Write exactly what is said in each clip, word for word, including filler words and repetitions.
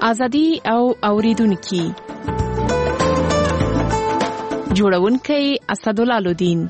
ازادي او اوریدونکو جوړونکي اسدالله الدین.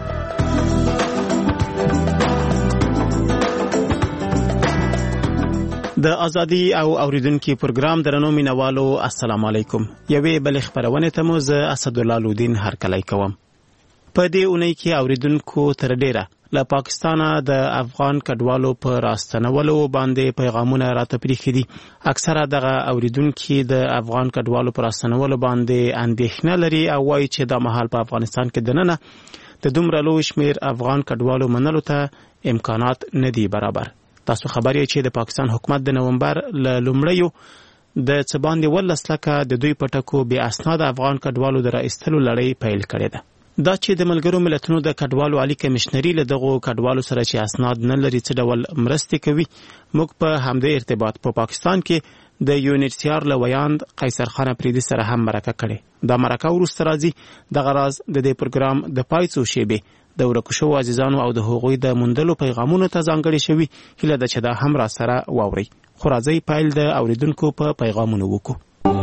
د ازادي او اوریدونکو پروګرام درنو مینوالو السلام علیکم. یوې بل خبرونه ته مو زه اسدالله الدین هرکلی کوم. په دې اونۍ کې اوریدونکو تر ډیره له پاکستانه د افغان کډوالو په راستنولو باندې پیغامونه راته پریښي دي. اکثره دغه اوریدونکو د افغان کډوالو په راستنولو باندې اندېښنه لري او وایي چې دا مهال په افغانستان کې دننه د دومره لوی شمیر افغان کډوالو منلو ته امکانات نه دي برابر. تاسو خبر یې چې د پاکستان حکومت د نومبر له لومړیو د څه باندې ولس لکه د دوی په ټکو بې اسناد افغان کډوالو د راایستلو لړۍ پیل کړې ده. دا چې د ملګرو ملتونو د کډوالو عالی کمشنري له دغو کډوالو سره چې اسناد نه لري څه ډول مرستې کوي، موږ په همدې ارتباط په پاکستان کې د یو ان ایچ سی آر له ویاند قیصر خان افریدي سره هم مرکه کړې. دا مرکه وروسته راځي. دغه راز د دې پروګرام د پای څو شیبې د ورکو شوو عزیزانو او د هغوی د موندلو پیغامونو ته ځانګړې شوي. هیله ده چې دا هم را سره واورئ. خو راځئ پیل د اوریدونکو په پیغامونو وکړو.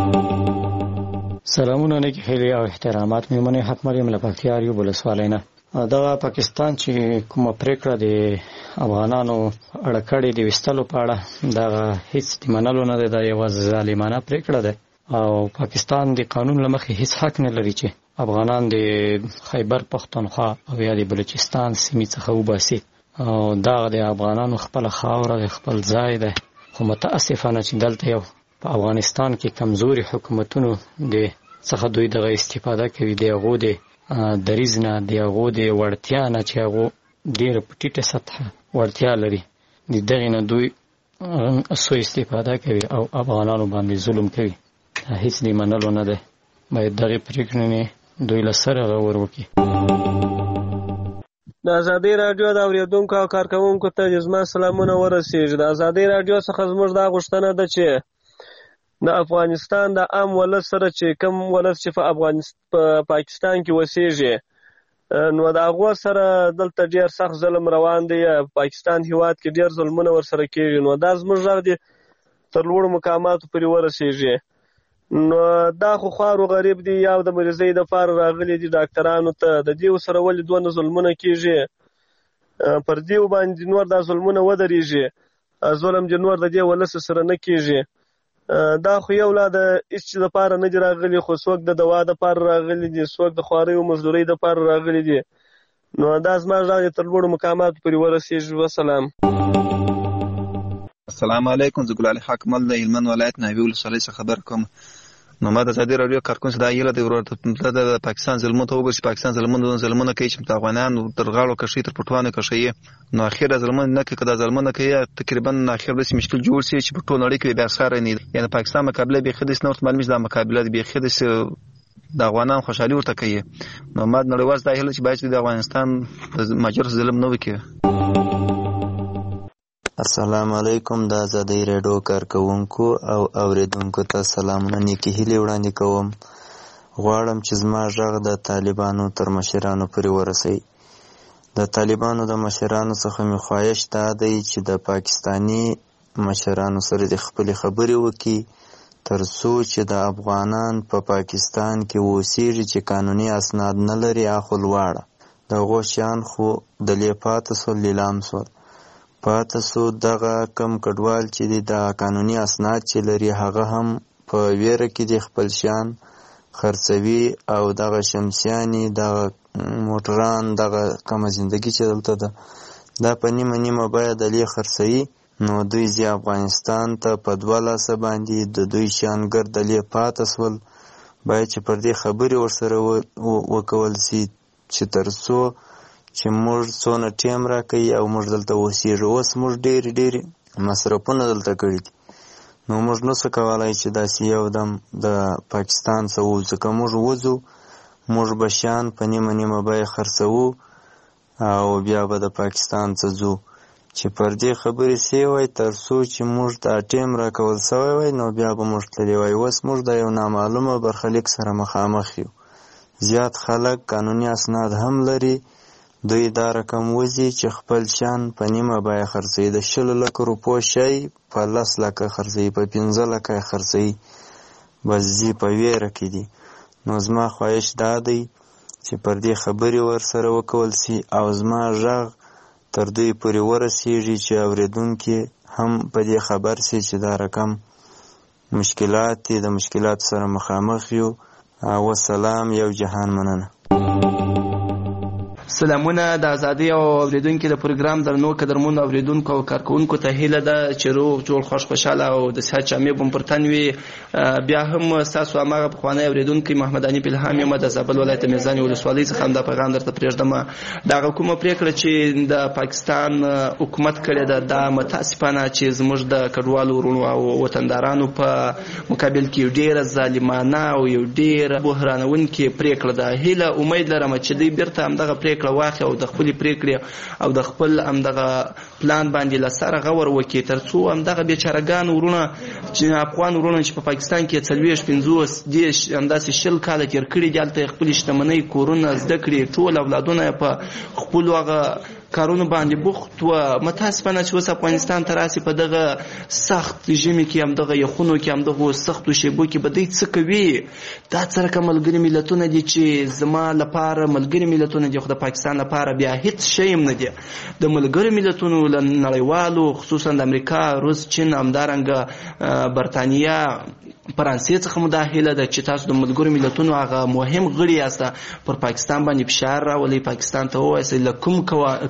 سلامونه نیک هیلې او احترامات میمنې حق مریم له پکتیاریو ولسوالۍ نه. دغه پاکستان چې کومه پریکړه د افغانانو اړه کړې د ویستلو په اړه دغه هیڅ د منلو نه دی. دا یوازې ظالمانه پریکړه ده او پاکستان د قانون له مخې هیڅ حق نه لري چې افغانان د خیبر پختونخوا او یا د بلوچستان سیمې څخه وباسي. او دغه د افغانانو خپل خاوره د خپل ځای ده. خو متاسفانه چې دلته یو په افغانستان کې کمزوري حکومتونو د څخه دوی دغه استفاده کوي. د هغو د دریځ نه، د هغو د وړتیا نه چې هغو ډېره په ټیټه سطحه وړتیا لري، د دغې نه دوی سوء استفاده کوي او افغانانو باندې ظلم کوي. هیڅ د منلو نه دی. باید دغې پرېکړې دوی له سره غور وکړي. د ازادي راډیو د اورېدونکو او کارکوونکو ته زما سلامونه ورسېږي. د ازادي راډیو څخه زموږ دا غوښتنه ده چې د افغانستان د عام ولس سره چې کوم ولس چې په افغانستان په پاکستان کې وسیږي، نو د هغو سره دلته ډېر سخت ظلم روان دی. پاکستان هیواد کې ډېر ظلمونه ورسره کېږي. نو دا زموږ غږ دی تر لوړو مقاماتو پورې ورسېږي. نو دا خو خوار و غریب دی، یا د مریضۍ دپاره راغلي دي ډاکټرانو ته. د دې سره ولې دونه ظلمونه کېږي؟ پر دې باندې نور دا ظلمونه ودرېږي. ظلم دې نور د دې ولس سره نه کېږي. دا خو یو لا د هیڅ چیز دپاره نه دي راغلي، خو څوک د دوا دپاره راغلي دي، څوک د خوارۍ او مزدورۍ دپاره راغلي دي. نو دا زما غږ تر لوړو مقاماتو پورې ورسېږي. وسلام. السلام علیکم. زه ګلالي حاکمل د هلمند ولایت ناوې ولسوالۍ څخه خبر کوم. نو ما د ازادي راډیو کارکون څخه دا هیله ده ورته د پاکستان ظلمونو ته وګورئ چې پاکستان ظلمونه ظلمونه کوي چې د افغانانو تر غاړو کښوي، تر پټوانو کښوي. نو اخر ظلمونه نه کوي. که دا ظلمونه کوي تقریبا اخر داسې مشکل جوړ شي چې په ټول نړۍ کې بیا ساری نه. یعنې پاکستان مقابله بیخي داسې نه ورته معلومېږي چې دا مقابله ده بیخي داسې د افغانانو خوشحالي ورته کوي. نو ما د نړیوال دا هیله چې باید د افغانستان د مهاجرو ظلم نه وکړي. السلام علیکم. د ازادي راډیو کارکوونکو او اوریدونکو ته سلامونه نیکې هیلې وړاندې کوم. غواړم چې زما غږ د طالبانو تر مشرانو پورې ورسوي. د طالبانو د مشرانو څخه مې خواهش دا دی چې د پاکستاني مشرانو سره د خپلې خبرې وکړي تر څو چې د افغانان په پا پاکستان کې اوسېږي چې قانوني اسناد نه لري اخو لواړه. د هغو شیان خو د لې پاته سول لیلام سول پاته سو. دغه کم کډوال چې دی د قانوني اسناد چې لري هغه هم په ویره کې د خپل شیان خرڅوي او دغه شمسیاني دغه موټران دغه کمه زندگی چې دلته ده دا په نیمه نیمه باید دلې خرڅوي. نو دوی زی افغانستان ته په دوه لاسه باندې د دوی شیان ګرد دلې پاته سول. باید چې پر دې خبرې ورسره وکول سي چې تر څو چې موږ څونه ټیم را کوي او موږ دلته اوسېږو. اوس موږ ډېرې ډېرې مصرفونه دلته کړي دي. نو موږ نو څه کولی چې داسې یو دم د پاکستان څخه ووځو. که موږ وځو موږ به شیان په نیمه نیمه بیه خرڅوو او بیا به د پاکستان څخه ځو. چې پر دې خبرې سوی وای تر څو چې موږ دا ټیم را کول سوی وای نو بیا به موږ تللی وای. اوس موږ د یو نامعلومه برخلیک سره مخامخ یو. زیات خلک قانوني اسناد هم لري دوی دا رقم وځي چې خپل شیان په نیمه بیه خرڅوي. د شلو لکو روپو شی په لس لکه خرڅوي، په پنځه لکه خرڅوي. بس ځي په ویره کې دي. نو زما خواهش دا دی چې پر دې خبرې ورسره وکول سي او زما غږ تر دوی پورې ورسیږي چې اورېدونکي هم په دې خبر سي چې دا رقم مشکلات دي، د مشکلاتو سره مخامخ یو. والسلام، یو جهان مننه. سلامونه د ازادۍ او اوریدونکو د پروګرام درنو قدرمنو اوریدونکو او کارکونکو ته هیله ده چې روغ جوړ خوش خوشاله او د صحت جامې بم پرتن وي. بیا هم تاسو هغه پخوانی اوریدونکو محمد علي الهام یم د زابل ولایت میزان ولسوالۍ څخه هم د پیغام درته پرېږدم. دا کومه پریکړه چې د پاکستان حکومت کړې ده دا متاسفانه چې زموږ د کډوالو ورونو او وطندارانو په مقابل کې ډیره ظالمانه او یو ډیره بحرانونکې پریکړه ده. هیله امید لرم چې دوی بیرته همدغه پریکړه واخلي او د خپلې پریکړې او د خپل همدغه پلان باندې له سره غور وکړي تر څو همدغه بیچارهګان ورونه چې افغان ورونه چې په پاکستان کې څلوېښت پنځوس دېرش همداسې شل کاله تېر کړي دي، هلته یې خپلې شتمنۍ کورونه زده کړي، ټول اولادونه یې په خپلو هغه کارونو باندې بوخت و. متاسفانه چې اوس افغانستان ته راسي په دغه سخت ژمي کې همدغه یخونو کې همدغه سختو شیبو کې به دوی څه کوي؟ دا څه رقم ملګري ملتونه دي چې زما لپاره ملګري ملتونه دي، خو د پاکستان لپاره بیا هیڅ شی هم نه دي. د ملګري ملتونو له نړیوالو خصوصا د امریکا، روس، چین، همدارنګه برطانیه، فرانسې څخه مداخله ده چې تاسو د ملګرو ملتونو هغه مهم غړي یاست، پر پاکستان باندې فشار راولئ، پاکستان ته ووایئ له کوم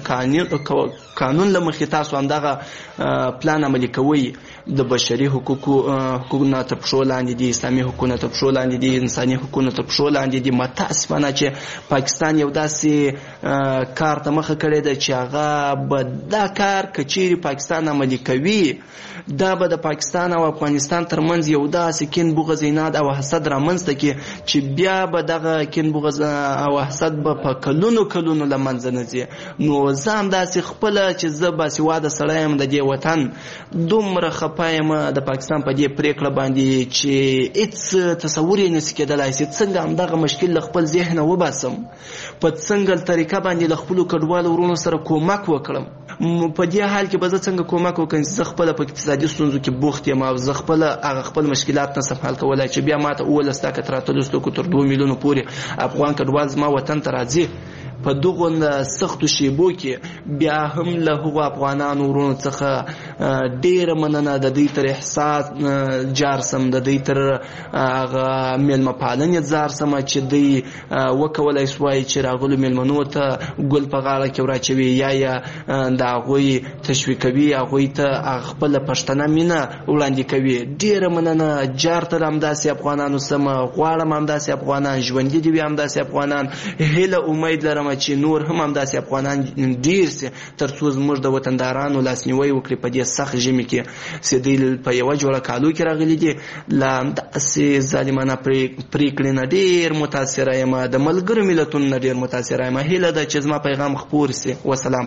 قانون له مخې تاسو همدغه پلان عملي کوئ. د بشري حقوقو حقوقونه تر پښو لاندې دي، اسلامي حقوقونه تر پښو لاندې دي، انساني حقوقونه تر پښو لاندې دي. متاسفانه چې پاکستان یو داسې کار ته مخه کړې ده چې هغه به دا کار که چیرې پاکستان عملي کوي دا به د پاکستان او افغانستان ترمنځ یو داسې کین بغض عناد او حسد رامنځته کړي چې بیا به دغه کین بغض او حسد به په کلونو کلونو له منځه نه ځي. نو زه همداسې خپله چې زه باسواده سړی یم د دې وطن دومره خفه یم د پاکستان په دې پرېکړه باندې چې هېڅ تصور یې نسي کېدلی چې څنګه همدغه مشکل له خپل ذهنه وباسم، په څنګه طریقه باندې له خپلو کډوالو ورونو سره کومک وکړم. په دې حال کې به زه څنګه کومک وکړم چې زه خپله په اقتصادي ستونزو کې بوخت یم او زه خپله هغه خپل مشکلات نسم حل کولی چې بیا ما ته اوولس تاکه تر اتلس تاکو تر دوه میلیونو پورې افغان کډوال زما وطن ته راځي. په دغو سختو شیبو کې بیا هم له هغو افغانانو ورونو څخه ډېره مننه د دوی تر احساس جار سم، د دوی تر هغه میلمه پالنې ځار سم چې دوی وکولی سوای چې راغلو میلمنو ته ګل په غاړه کې وراچوي یا یا د هغوی تشویقوي، هغوی ته خپله پښتنه مینه وړاندې کوي. ډېره مننه. جار تر همداسې افغانانو سم، غواړم همداسې افغانان ژوندي دي وي، همداسې افغانان. هیله امید لرم چې نور هم همداسې افغانان ډېر سي تر څو زموږ د وطندارانو لاسنیوی وکړي په دې سخت ژمي کې چې دوی په یوه جوړه کالو کې راغلي دي. له همداسې ظالمانه پرېکړې نه ډېر متاثره یم، د ملګرو ملتونو نه ډېر متاثره یم. هیله ده چې زما پیغام خپور سي. وسلام.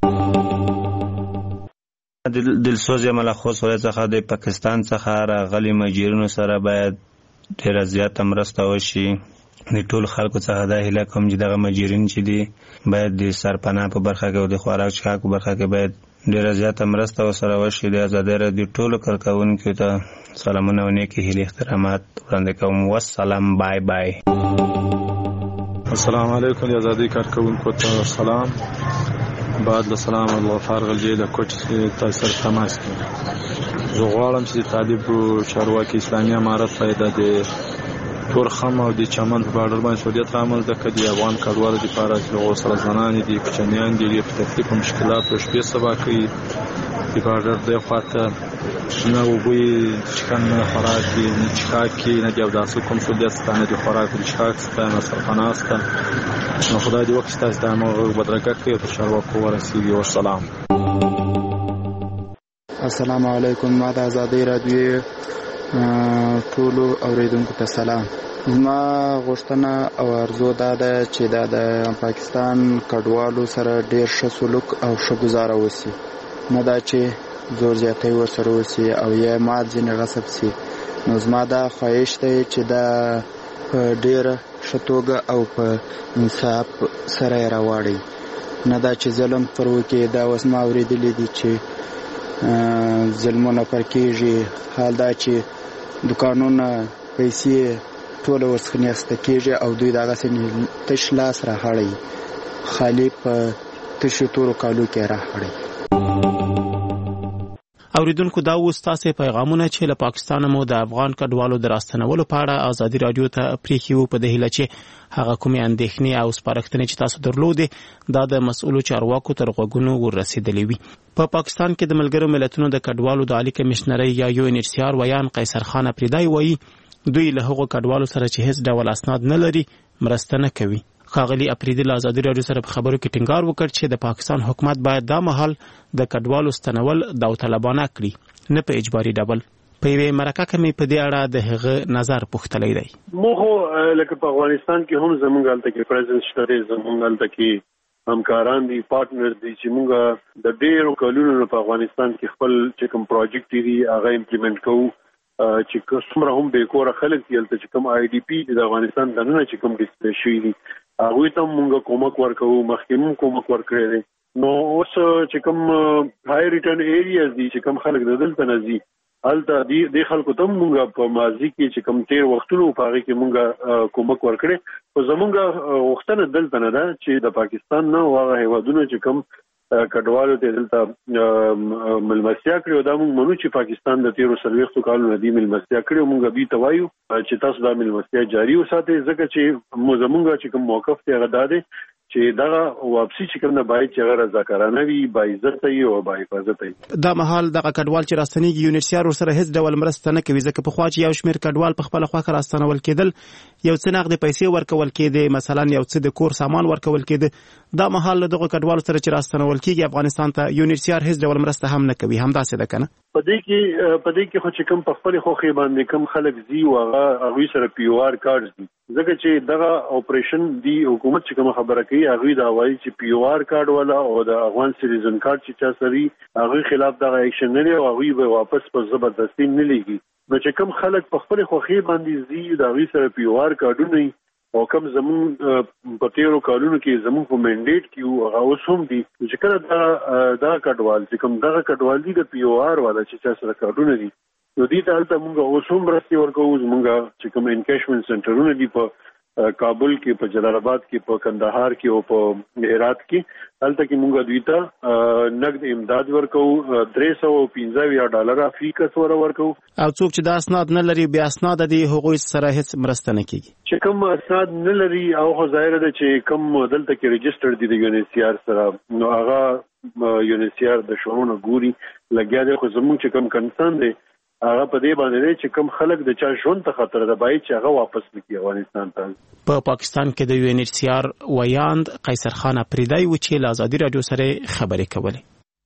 دلسوز یم له خوست ولایت څخه د پاکستان څخه راغلي مهاجرینو سره باید ډېره زیاته مرسته وشي. د ټول خلکو څخه دا هیله کوم چې دغه مهاجرین چې دي باید د سرپناه په برخه کې او د خوراک څښاک په برخه کې باید ډېره زیاته مرسته ورسره وشي. د ازادۍ راډیو ټولو کارکوونکو ته سلامونه او نیکې هیلې احترامات وړاندې کوم. والسلام. بای بای. السلام علیکم. د ازادۍ کارکوونکو ته سلام. بعد له سلام الله فارغ الجې د کوټ تاسو سره تماس کوم. زه غواړم چې د طالب چارواکي اسلامي امارت فایده د تورخم او د چمن په بارډر باندې سعودیت رامنځته کړي. د افغان کډوالو لپاره چې هغو سره زنانې دي، کوچنیان دي، په تکلیف او مشکلاتو شپې سبا کوي. د بارډر دې خواته نه اوبه یې چښاک نه خوراک یې نه چښاک یې نه د اوداسه کوم سعودیت سته، نه د خوراک د چښاک سته، نه سرپناه سته. نو خدای دې وکړي چې تاسو د همغه غږ بدرګه کړئ او تر چارواکو ورسېږي. والسلام. السلام علیکم. ما د ازادۍ راډیو ټولو اوریدونکو ته سلام. زما غوښتنه او ارزو دا ده چې دا د پاکستان کډوالو سره ډېر ښه سلوک او ښه ګزاره وسي، نه دا چې زور زیاتی ورسره وسي او یا مال ځینې غصب سي. نو زما دا خواهش دی چې دا په ډېره ښه توګه او په انصاف سره یې راواړئ. نه دا چې ظلم پر وکړي. دا اوس ما اورېدلي دي چې ظلمونه پر کېږي. حال دا چې دوکانونه پیسې ټوله ورڅخه نیسته کېږي او دوی دغسې تش لاس راهړوي، خالي په تشو تورو کالو کې راهړوي. اوریدونکو دا و ستاسې پیغامونه چې له پاکستانه مو د افغان کډوالو د راستنولو په اړه ازادي راډیو ته پرېښي وو، په دې هیله چې هغه کومې اندېښنې او سپارښتنې چې تاسو درلودې دا د مسؤلو چارواکو تر غوږونو ورسېدلې وي. په پا پاکستان کې د ملګرو ملتونو د کډوالو د عالي کمشنرۍ یا یو ان ایچ سی آر ویان قیصر خان اپریدی وایي دوی له هغو کډوالو سره چې هیڅ ډول اسناد نه لري مرسته نه کوي. ښاغلي اپریدي له ازادي راډیو سره په خبرو کې ټینګار وکړ چې د پاکستان حکومت باید دا مهال د کډوالو ستنول داوطلبانه کړي، نه په اجباري ډول. په یوې مرکه کې مې په دې اړه د هغه نظر پوښتلی دی. موږ لکه په افغانستان کې هم زموږ هلته کې پریزنس شته، زموږ هلته کې همکاران دي، پارټنر دي چې موږ د ډېرو کلونو په افغانستان کې خپل چې کوم پروجیکټ دي هغه امپلیمنټ کوو، چې څومره هم بې کوره خلک دي هلته چې کوم آی ډي پي د افغانستان دننه چې کوم ډسپلې شوي دي هغوی ته هم موږ کومک ورکوو، مخکې هم کومک ورکړی دی. نو اوس چې کوم های ریټرن ایریاز دي چې کوم خلک د دلته نه ځي هلته دې خلکو ته هم موږ په ماضي کې چې کوم تېر وختونو په هغې کې موږ کومک ورکړی. خو زموږ غوښتنه دلته نه ده چې د پاکستان نه هغه هېوادونه چې کوم کډوالو ته دلته ملمستیا کړي او دا موږ منو چې پاکستان د تیرو څلوېښتو کالو نه دې ملمستیا کړي او موږ دوی ته وایو چې تاسو دا ملمستیا جاري وساتئ، ځکه چې زموږ چې کوم موقف دی هغه دا دی چې دغه واپسي چې کوم نه باید چې هغه رضاکارانه وي، باعزته وي او باحفاظته وي. دا مهال دغه کډوال چې راستنېږي یو ان ایچ سی آر ورسره هیڅ ډول مرسته نه کوي، ځکه پخوا چې یو شمېر کډوال په خپله خوښه راستنول کېدل، یو څه نغدې پیسې ورکول کېدې، مثلا یو څه د کور سامان ورکول کېده. دا مهال له دغو کډوالو سره چې راستنول کېږي افغانستان ته یو ان ایچ سی آر هیڅ ډول مرسته هم نه کوي. همداسې ده که نه؟ په دې کې په دې کې خو چې کوم په خپلې خوښې باندې کوم خلک ځي او هغه هغوی سره پی او آر کارډ دي، ځکه چې دغه اپریشن دی حکومت چې کومه خبره کوي هغوی دا وایي چې پی او آر کارډ والا او د افغان سیټیزن کارډ چې چا سره وي هغوی خلاف دغه ایکشن نه لري او هغوی به واپس په زبردستي نه لېږي. نو چې کوم خلک په خپلې خوښې باندې ځي د هغوی سره پی او آر کارډونه او کوم زمون په تیرو کالونو کې زمون په منډیټ کې هغه اوس هم دي چې کله دا دا کډوال چې کوم دغه کډوال دي د پی او آر والا چې چا سره کارډونه دي نو دې ته هلته موږ اوس هم مرستې ورکوو. زموږ چې کوم انکیشمنټ سنټرونه دي په کابل کې، په جلال آباد کې، په کندهار کې او په هرات کې هلته کې موږ دوی ته نقد امداد ورکوو، درې سوه پنځه اویا ډالره فی کس ورکوو. او څوک چې دا اسناد نه لري بې اسناده دي هغوی سره هیڅ مرسته نه کېږي. چې کوم اسناد نه لري او خو ظاهره ده چې کوم دلته کې رجسټر دي د یو ان ایچ سی آر سره نو هغه یو ان ایچ سی آر د شعورونه ګوري لګیا دی. خو زموږ چې کوم کنسرن دی هغه په دې باندې دی چې کوم خلک د چا ژوند ته خطر ده باید چې هغه واپس وکړي افغانستان ته. په پاکستان کې د یو ان ایچ سی آر ویاند قیصر خان اپریدی و چې له ازادي راډیو سره خبرې کولې.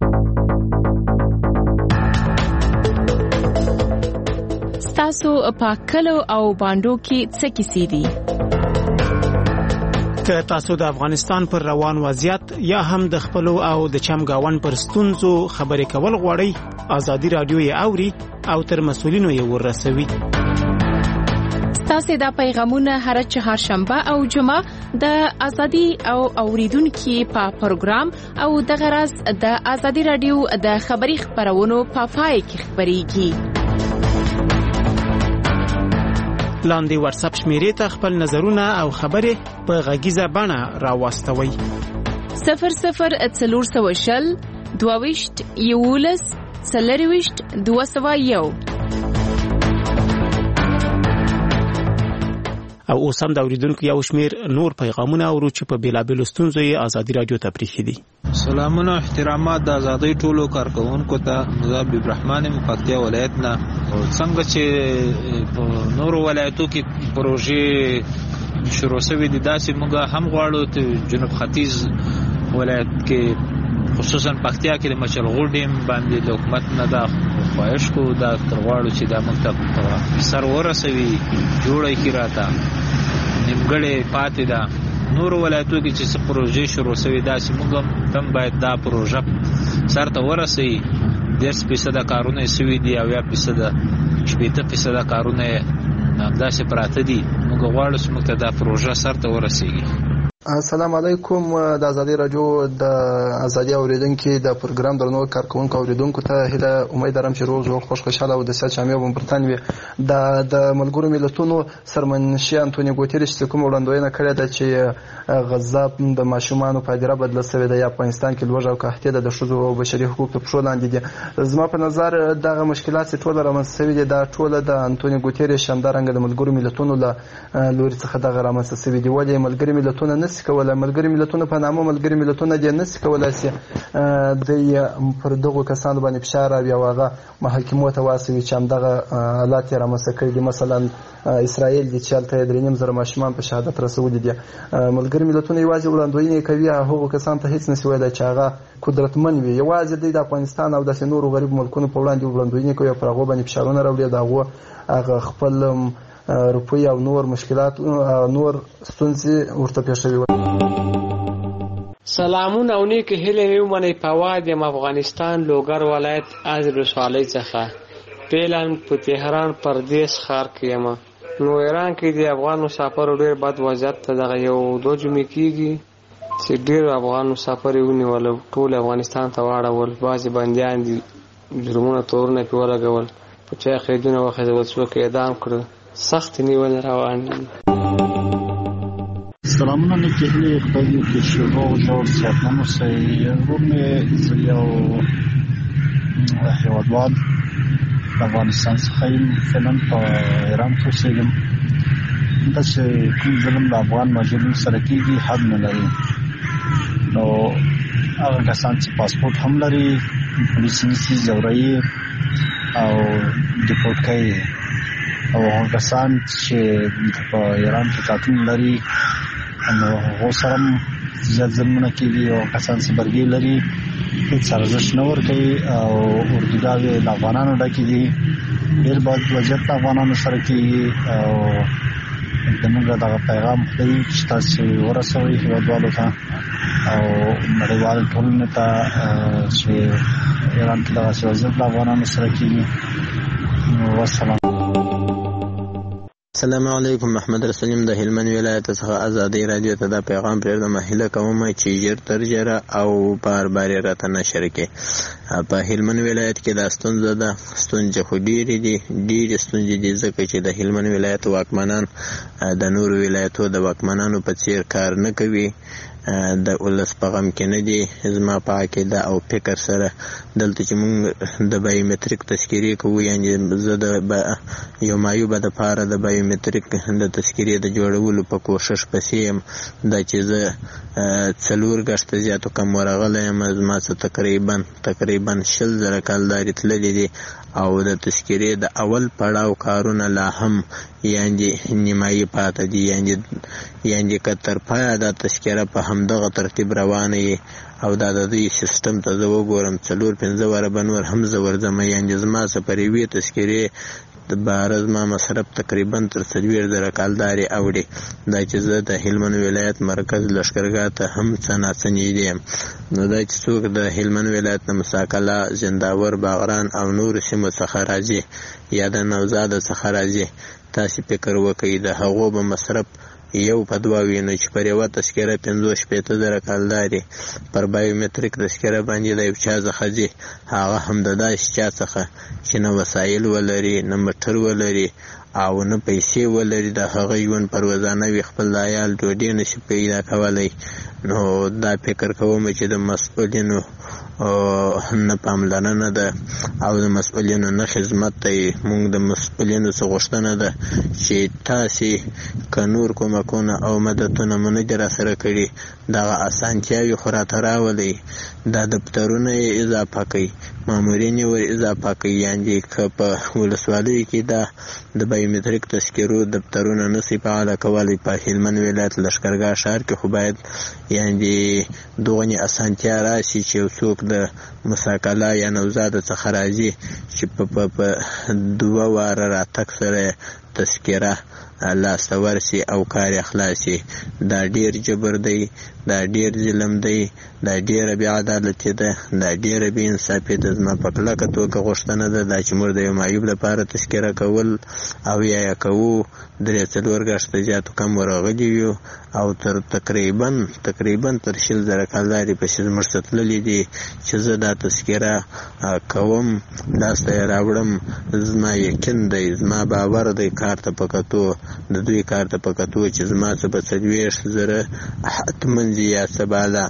ستاسو په کلو او باندو کې څه کیسې دي؟ که تاسو د افغانستان پر روان وضعیت یا هم د خپلو او د چمګاون پر ستونزو خبرې کول غواړئ، ازادي راډیو یې اوري او تر مسؤلینو یې ورسوي. ستاسو دا پیغامونه هر چهارشنبه او جمعه د ازادي او اوریدونکو په پروګرام او د غرض د ازادي راډیو د خبري خبرونو په پای کې خبريږي. لاندې واتس اپ شمیرې ته خپل نظرونه او خبرې په غږیزه بڼه راواستوئ. صفر صفر څلور سوه شل دوه ویشت یولس څلرویشت دوه سوه یو. او اوس هم د اوریدونکو یو شمیر نور پیغامونه اورو چې په بیلابیلو ستونزو یې ازادي راډیو ته پرېښي دي. سلامونه او احترامات د ازادۍ ټولو کارکوونکو ته. زه عبدالرحمن یم پکتیا ولایت نه. څنګه چې په نورو ولایتو کې پروژې شروع شوي دي داسې موږ هم غواړو چې جنوب ختیځ ولایت کې خصوصا پکتیا کې د مچلغو ډیم باندې د حکومت نه دا خواهش کوو دا تر غواړو چې دا موږ ته سر ورسوي جوړه کړي راته نیمګړې پاتې ده. نورو ولایتو کې چې څه پروژې شروع شوي داسې موږ هم باید دا پروژه سر ته ورسوي. دېرش فیصده کارونه یې شوي دي، اویا فیصده شپېته فیصده کارونه یې همداسې پراته دي. موږ غواړو چې موږ ته دا پروژه سر ته ورسېږي. السلام علیکم. د ازادي رادیو د ازادي اوریدونکو د پروګرام درنو کارکونکو اوریدونکو ته هیله امید لرم چې روغ جوړ خوش خوشاله او د صحت شامل ومپرتان وي. د د ملګرو ملتونو سرمنشي انټونیو ګوتریش چې کوم وړاندوینه کړې ده چې غزه د ماشومانو په هدیره بدله شوې ده یا افغانستان کې لوږه او قحطي ده د ښځو او بشري حقوقو په پښو لاندې دي. زما په نظر دغه مشکلات چې ټول رامنځته شوي دي دا ټول د انټونیو ګوتریش همدارنګه د ملګرو ملتونو له لوري څخه دغه رامنځته شوي دي. ولې ملګري ملتونه نشي کولای ملګري ملتونه په نامه ملګري ملتونه دي نشي کولای چې د پر دغو کسانو باندې فشار راوړي او هغه محاکمو ته واستوي چې همدغه حالات یې رامنځته کړي دي. مثلا اسرائیل دي چې هلته درې نیم زره ماشومان په شهادت رسولي دي. ملګري ملتونه یوازې وړاندوینې کوي هغو کسانو ته هېڅ نشي ویلی چې هغه قدرتمن وي. یوازې دوی د افغانستان او داسې نورو غریبو ملکونو په وړاندې وړاندوینې کوي او پر هغو باندې فشارونه راوړي د هغو هغه خپل روپۍ او نور مشکلات نور ستونزې ورته پېښوي. سلامونه او نیکې هیلې ومنئ. فواد یم افغانستان لوګر ولایت از ولسوالۍ څخه. فعلا په تهران پردیس ښار کې یم. نو ایران کې د افغان مسافرو ډېر بد وضعیت ته دغه یو دو جمعې کېږي چې ډېر افغان مسافر یې ونیول ټول افغانستان ته واړول. بعضې بندیان دي جرمونه تورونه پرې ولګول په چا قیدونه وخېځول څوک اعدام کړه. سختې نیولې روان دي. سلامونه نیکې هیلې خدای دې وکړي چې روغ جوړ صحتمند اوسئ. ورور مې زه یو هېوادوال د افغانستان څخه یم. فعلا په ایران کې اوسېږم. داسې کوم ظلم د افغان مهاجرینو سره کېږي حد نه لري. نو هغه کسان چې پاسپورټ هم لري پولیس نیسي ځوروي او ډیپورټ کوي او هغه کسان چې په ایران کې قاتل لري نو هغو سره هم زیات ظلمونه کېږي او کسان چې برګې لري هېڅ ارزښت نه ورکوي او اردوګاوې د افغانانو ډکې دي. ډېر بد وضعیت د افغانانو سره کېږي او زموږ دغه پیغام خدای چې تاسې ورسوئ هېوادوالو ته او نړیوالې ټولنې ته چې ایران کې دغسې وضعیت د افغانانو سره کېږي. والسلام. السلام علیکم. محمد رسول یم د هلمند ولایت څخه ازادي رادیو ته دا پیغام پرېږدم. هیله کوم چې ژر تر ژره او بار بار یې راته نشر کړي. په هلمند ولایت کې دا ستونزه ده. ستونزې خو ډېرې دي ډېرې ستونزې دي ځکه چې د هلمند ولایت واکمنان د نورو ولایتو د واکمنانو په څېر کار نه کوي. د ولس په غم کې نه دي. زما په عقیده او فکر سره دلته چې موږ د بایومتریک تذکیرې کوو یعنې زه د یو معیوبه دپاره د بایومتریک د تذکیرې د جوړولو په کوشش پسې یم. دا چې زه څلور ګشته زیاتو کم ورغلی یم. زما څه تقریبا تقریبا شل زره کالدارې تللي دي او د تذکیرې د اول پړاو کارونه لا هم یعنې نیمایي پاته دي. یعنې یعنې که تر پایه دا تذکیره په همدغه ترتیب روانه وي او دا د دوی سیستم ته زه وګورم څلور پنځه واره به نور هم زه ورځم. یعنې زما څه پر یوې تذکیرې د بهره زما مصرف تقریبا تر څلوېښت زره کالدارې اوړي. دا چې زه د هلمند ولایت مرکز لښکرګاه ته هم څه ناڅه نږدې یم. نو دا چې څوک د هلمند ولایت د مساکله زنداور باغران او نورو سیمو څخه راځي یا د نوزاده څخه راځي تاسې فکر وکړئ د هغو به مصرف یو په دوه وي نو چې پر یوه تذکیره پنځوس شپېته زره کالدارې پر بایومتریک تذکیره باندې د یو چا څخه ځي هغه هم د داسې چا څخه چې نه وسایل ولري نه موټر ولري او نه پیسې ولري د هغه ژوند پر وزانه وي خپل د عیال ډوډۍ نشي پیدا کولی. نو دا فکر کوم چې د مسؤلینو نه پاملرنه ده او د مسؤلینو نه خدمت دی. موږ د مسؤلینو څخه غوښتنه ده چې تاسې که نور کومکونه او مددونه مو نه دي راسره کړي دغه اسانتیاوې خو راته راولئ. دا دفترونه یې اضافه کوي مامورین یې ور اضافه کوي. یعنې که په ولسوالیو کې دا د بایومتریک تذکیرو دفترونه نشي فعاله کولی په هلمند ولایت لښکرګاه ښار کې خو باید یعنې دغنې اسانتیا راشي چې یو څوک د مساکله یا نوزاده څخه راځي چې په په دوه واره راتګ سره تذکره لاسته ورسي او کار یې خلاص شي. دا ډیر جبر دی، دا ډیر ظلم دی، دا ډیره بې عدالتي ده، دا ډیره بې انصافي ده. زما په کلکه توګه غوښتنه ده دا چې موږ د یو معیوب لپاره تذکره کول او یا یې کوو درې څلور ګشته زیاتو کم ورغلي یو او تر تقریبا تقریبا تر شل زره کال لارې پسې زموږ څخه تللي دي چې زه دا تذکره کوم، لاسته یې راوړم. زما یقین دی، زما باور دی کار ته په کتو د دوی کار ته په کتو چې زما څه به څلوېښت زره حتمن ځي یا څه بالا.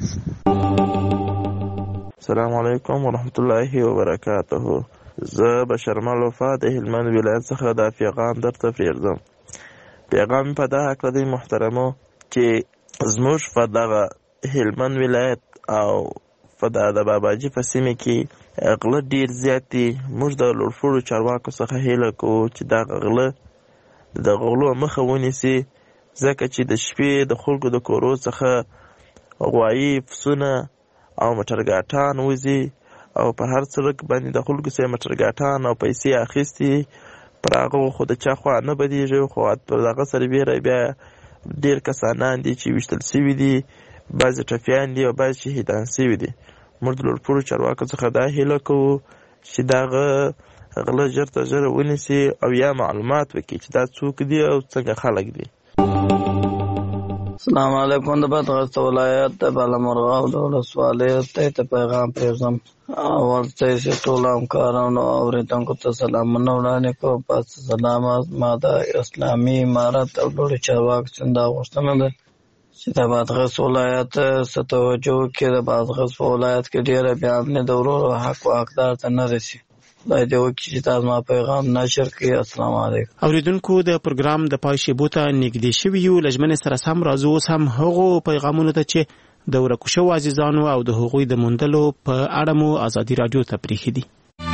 السلام علیکم ورحمت الله وبرکاته. زه بشرمل وفا د هلمند ولایت څخه دا پیغام درته پرېږدم. پیغام په دا هکله دی محترمو چې زموږ په دغه هلمند ولایت او په د باباجي په سیمه کې غله ډېر زیات دي. موږ د لوړپوړو چارواکو څخه هیله کوو چې دغه غله د غلو مخه ونیسي، ځکه چې د شپې د خلکو د کورو څخه غوایي، پسونه او موټرګاټان وځي او په هر سړک باندې د خلکو څخه موټرګاټان او پیسې اخیستي. پر هغه خو د چا خوا نه بدېږي، خو پر دغه سربیره بیا ډېر کسانان دي چې ویشتل سوي دي، بعضې ټپیان دي او بعضې شهیدان سوي دي. موږ د لوړپوړو چارواکو څخه دا هیله کوو چې دغه غله ژر تر ژره ونیسي او یا معلومات وکړي چې دا څوک دي او څنګه خلک دي. السلام علیکم. د بدغسته ولایت د بالامرغاب د ولسوالۍ ته ته پیغام پرېږدم. اول ته یې ټول همکارانو او اورېدونکو ته سلامونه وړاندې کوم. پس سلامات. ما د اسلامي امارت او لوړو چارواکو څخه دا غوښتنه ده چې د بادغیس ولایت څه توجه وکړي. د بادغیس په ولایت کې ډېره بې امني د ورورو حق و حقدار ته نه رسي. خدای دې وکړي چې تاسو ما پیغام نشر کړي. السلام علیکم. اوریدونکو د پروګرام د پای شیبو ته نږدې شوي یو. له ژمنې سره سم راځو اوس هم هغو پیغامونو ته چې د ورکو شوو عزیزانو او د هغوی د موندلو په اړه مو ازادي راډیو ته پرېښي دي.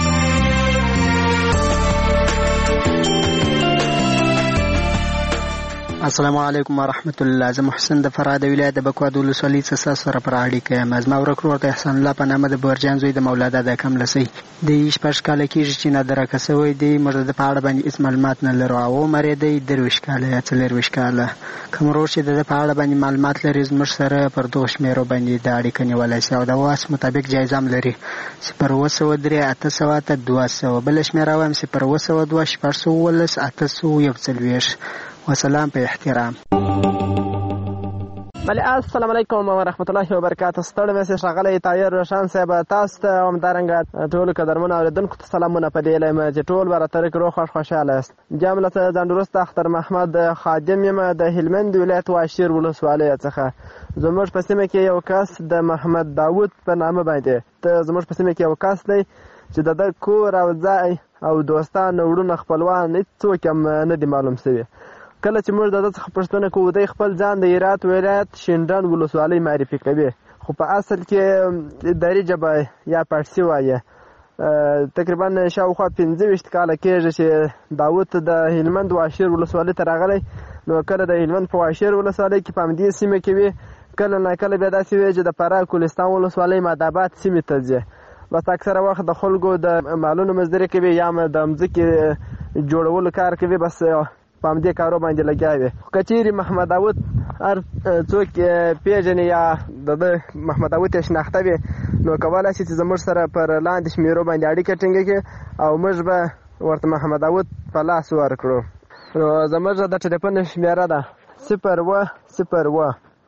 السلام علیکم ورحمت الله. زه محسن د فراه د ولایت د بکوا د ولسوالۍ څخه سره پر اړیکه یم. زما ورک ورور د احسان الله په نامه د بورجان زوی د مولا دادا کملسۍ د شپږ کاله کېږي چې نادرکه سوی دی. موږ د په اړه باندې هېڅ معلومات نه لرو. او عمر یې دی درویشت کاله یا څلېرویشت کاله. کوم ورور چې د په اړه باندې معلومات لري زموږ سره پر دغو شمېرو باندې د اړیکه نیولی شي او د واس مطابق جایزه هم لري. صفر اوه سوه درې اته سوه اته دوه سوه. بله شمېره وایم صفر اوه سوه دوه شپږ سوه اوولس اته سوه یو څلوېښت. وسلام په احترام. بله السلام علیکم ورحمت الله وبرکاته. ستړی مې سې ښاغلی طاهر روشن صاحب، تاسو ته همدارنګه ټولو قدرمنو اورېدونکو ته سلامونه په دې هیله یم چې ټول به راته روغ خوښ خوشحاله یاست. جملة ځانډوروسته اختر محمد خادم یم د هلمند ولایت واشیر ولسوالۍ څخه. زموږ په سیمه کې یو کس د محمد داود په نامه باندې ته زموږ په سیمه کې یو کس دی چې د ده کور او ځای او دوستان وروڼه خپلوان هېڅوک هم نه دي معلوم شوي. کله چې موږ د ده څخه پوښتنه کوو دی خپل ځان د هرات ولایت شینډنډ ولسوالۍ معرفي کوي، خو په اصل کې دري ژبه یا پارسي وایي. تقریبا شاوخوا پنځه ویشت کاله کېږي چې داود د هلمند واشیر ولسوالۍ ته راغلی. نو کله د هلمند په واشیر ولسوالۍ کې په همدې سیمه کې وي، کله نه کله بیا داسې وي چې د فراه کولستان ولسوالۍ ماداباد سیمې ته ځي. بس اکثره وخت د خلکو د مالونو مزدوري کوي یا د مځکې جوړولو کار کوي، بس په همدې کارو باندې لګیا وي. که چیرې محمد داود هر څوک پیژني یا د ده محمد داود یې شناخته وي نو کولی شي چې زموږ سره پر لاندې شمېرو باندې اړیکه ټینګه کړي او موږ به ورته محمد داود په لاس ورکړو. نو زموږ د ټلیفون شمېره ده صفر اوه صفر اوه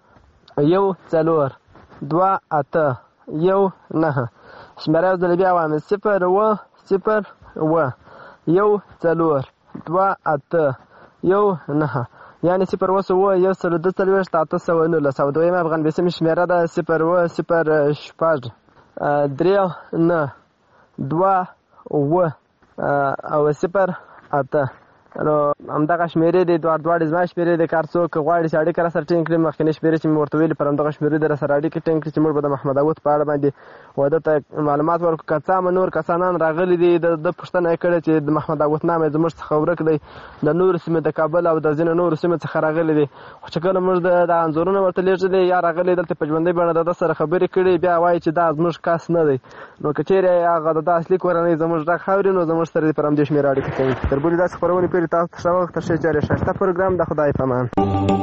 یو څلور دوه اته یو نهه. شمېره یو ځل بیا وایم صفر اوه صفر اوه یو څلور دوه اته یو نهه، یعنې صفر اوه سوه اوه یو سل دوه څلوېښت اته سوه نولس. او دویمه افغان بیسیمې شمېره ده صفر اوه صفر شپږ درې نه دوه اوه او صفر اته. نو همدغه شمېرې دي، دواړه دواړې زما شمېرې دي. که هر څوک غواړي چې اړیکه راسره ټینګ کړي مخکینۍ شمېرې چې مې ورته ویلي پر همدغه شمېرې دي راسره اړیکې ټینګ کړي چې موږ به د محمد داود په اړه باندې واده ته معلومات ورکړو. که څه هم نور کسانان راغلي دي د ده پوښتنه یې کړې چې د محمد داود نام یې زموږ څخه ورک دی، د نورو سیمې د کابل او د ځینو نورو سیمو څخه راغلي دي. خو چې کله موږ د انځورونه ورته لېږلي یا راغلي دلته په ژوندۍ بڼه د ده سره خبرې کړي بیا وایي چې دا زموږ کس نه دی. نو که چیرې هغه د ده اصلي کورنۍ زموږ غږ اوري نو زموږ سره دې پر همدې شمېره اړیکه کوي. تر بلې داسې خپرونې ډېرې تاسو ته ښه وخت ښې چارې ښایسته پروګرام د خدای په امان.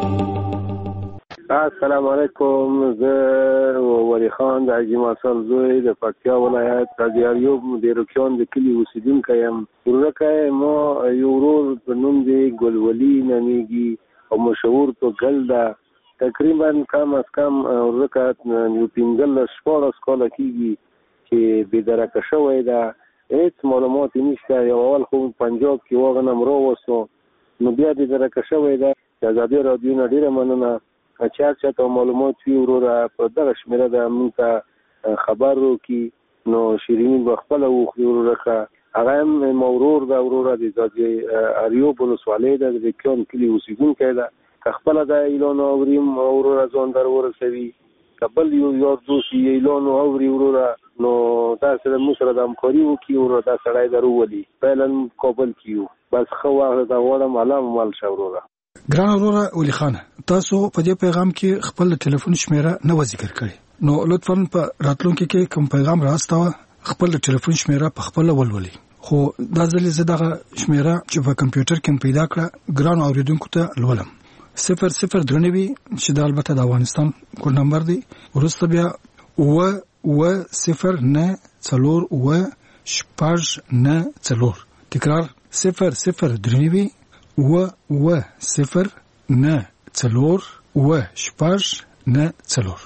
السلام علیکم. زه ولی خان د حاجي ماسل زوی د پکتیا ولایت د دیاریوب د روکیان د کلي اوسیدونکی یم. ورورکه ما یو ورور په نوم دی ګلولي نومیږي او مشهور په ګل ده. تقریبا کم از کم ورورکه یو پنځلس شپاړس کاله کېږي چې بېدرکه شوی ده. هېڅ معلومات یې نشته. یو اول خو پنجاب کې واغنم راوستو نو بیا بېدرکه شوی ده. د ازادي راډیو نه ډېره مننه چې هر چاته معلومات وي وروره په دغه شمېره ده موږ ته خبر وکړي. نو شیریني به خپله وخوري وروره. هغه هم ما ورور ده وروره د ازادي اریوب ولسوالۍ ده د روکیان کلي اوسېدونکی ده. که خپله دا اعلان اوریم وروره ځان در ورسوي. که بل یو یار دوست یې اعلان اوري وروره نو دا سره موږ سره د همکاري وکړي وروره دا سړی در وولي. فعلا کابل کې یو. بس ښه وخت ده غواړم الله مل شه وروره. ګران وروره ولی خان، تاسو په دې پیغام کې خپل ټلیفون شمیره نه و ذکر کړی، نو لطفاً په راتلونکي کې کوم پیغام راستوه خپل ټلیفون شمیره په خپل ولولي. خو دا ځلې زه دغه شمیره چې په کمپیوټر کې پیدا کړه ګران اوریدونکو ته لولم. صفر صفر درنوي چې دا البته د افغانستان کوډ نمبر دی. وروسته بیا و و صفر نه څلور و شپږ نه څلور. تکرار صفر صفر درنوي و و صفر نه څلور و شپږ نه څلور.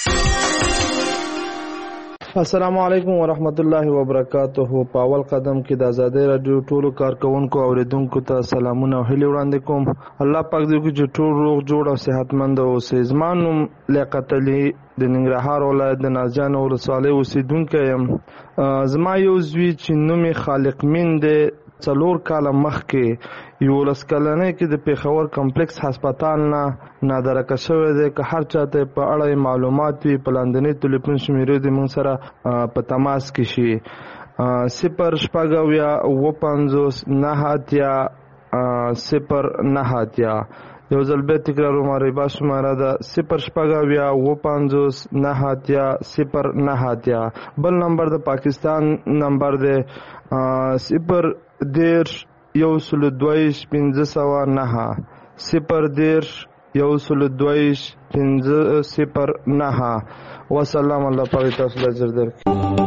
السلام علیکم ورحمت الله وبرکاته. په اول قدم کې د آزادۍ راډیو ټولو کارکونکو اوریدونکو ته سلامونه او هیلې وړاندې کوم. الله پاک دې وکړي چې ټول روغ جوړ او صحتمند اوسئ. زما نوم لیاقت علي د ننګرهار ولایت د نازجان ولسوالۍ اوسېدونکی یم. زما یو زوی چې نوم یې خالق مین دی څلور کاله مخکې یولس کلنۍ کې د پېښور کمپلیکس هسپتال نه نادرکه شوی دی. که هر چاته په اړه معلومات وي په لاندنۍ ټلیفون شمیرې دې موږ سره په تماس کې شي. صفر شپږ اویا اوه پنځوس نهه اتیا صفر نهه اتیا. یو ځل بیا تکراروم. ربا شماره ده صفر شپږ اویا اوه پنځوس نهه اتیا صفر نهه اتیا. بل نمبر د پاکستان نمبر دی صفر دېرش یو سلو دویش پنځه سوه نهه صفر دېرش یو سلو دویش پنځه صفر نهه. وسلام. الله پاک تاسو له اجر درکړي.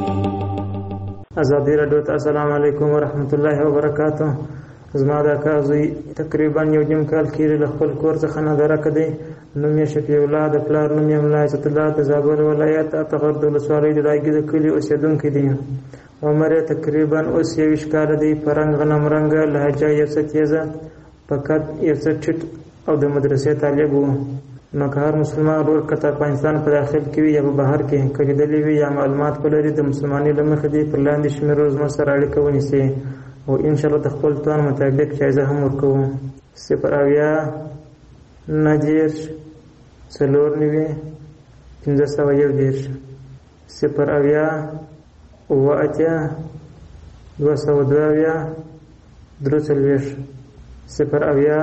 ازادي راډیو ته السلام علیکم ورحمت الله وبرکاته. زما د اکا زوی تقریبا یو نیم کال کېږي له خپل کور څخه نادرکه دی. نوم یې شفیع الله د پلار نوم یې ملا عزت الله د زابل ولایت اطغر د ولسوالۍ د دایګي د کلي اوسېدونکی دی. عمر یې تقریبا اوس یویشت کاله دی. په رنګ غنم رنګه لهجه یو څه تیزه په قد یو څه ټیټ او د مدرسې طالب و. نو که هر مسلمان ورور که د افغانستان په داخل کې وي یا په بهر کې که لیدلی وي یا معلومات ولري د مسلمانۍ له مخې دی پر لاندې شمېرو زموږ سره اړیکه ونیسي او انشاءالله د خپل توان مطابق جایزه هم ورکوو. صفر اویا نهه دېرش څلور نوي پنځه سوه یو دېرش صفر اویا اوه اتیا دوه سوه دوه اویا درې څلوېښت صفر اویا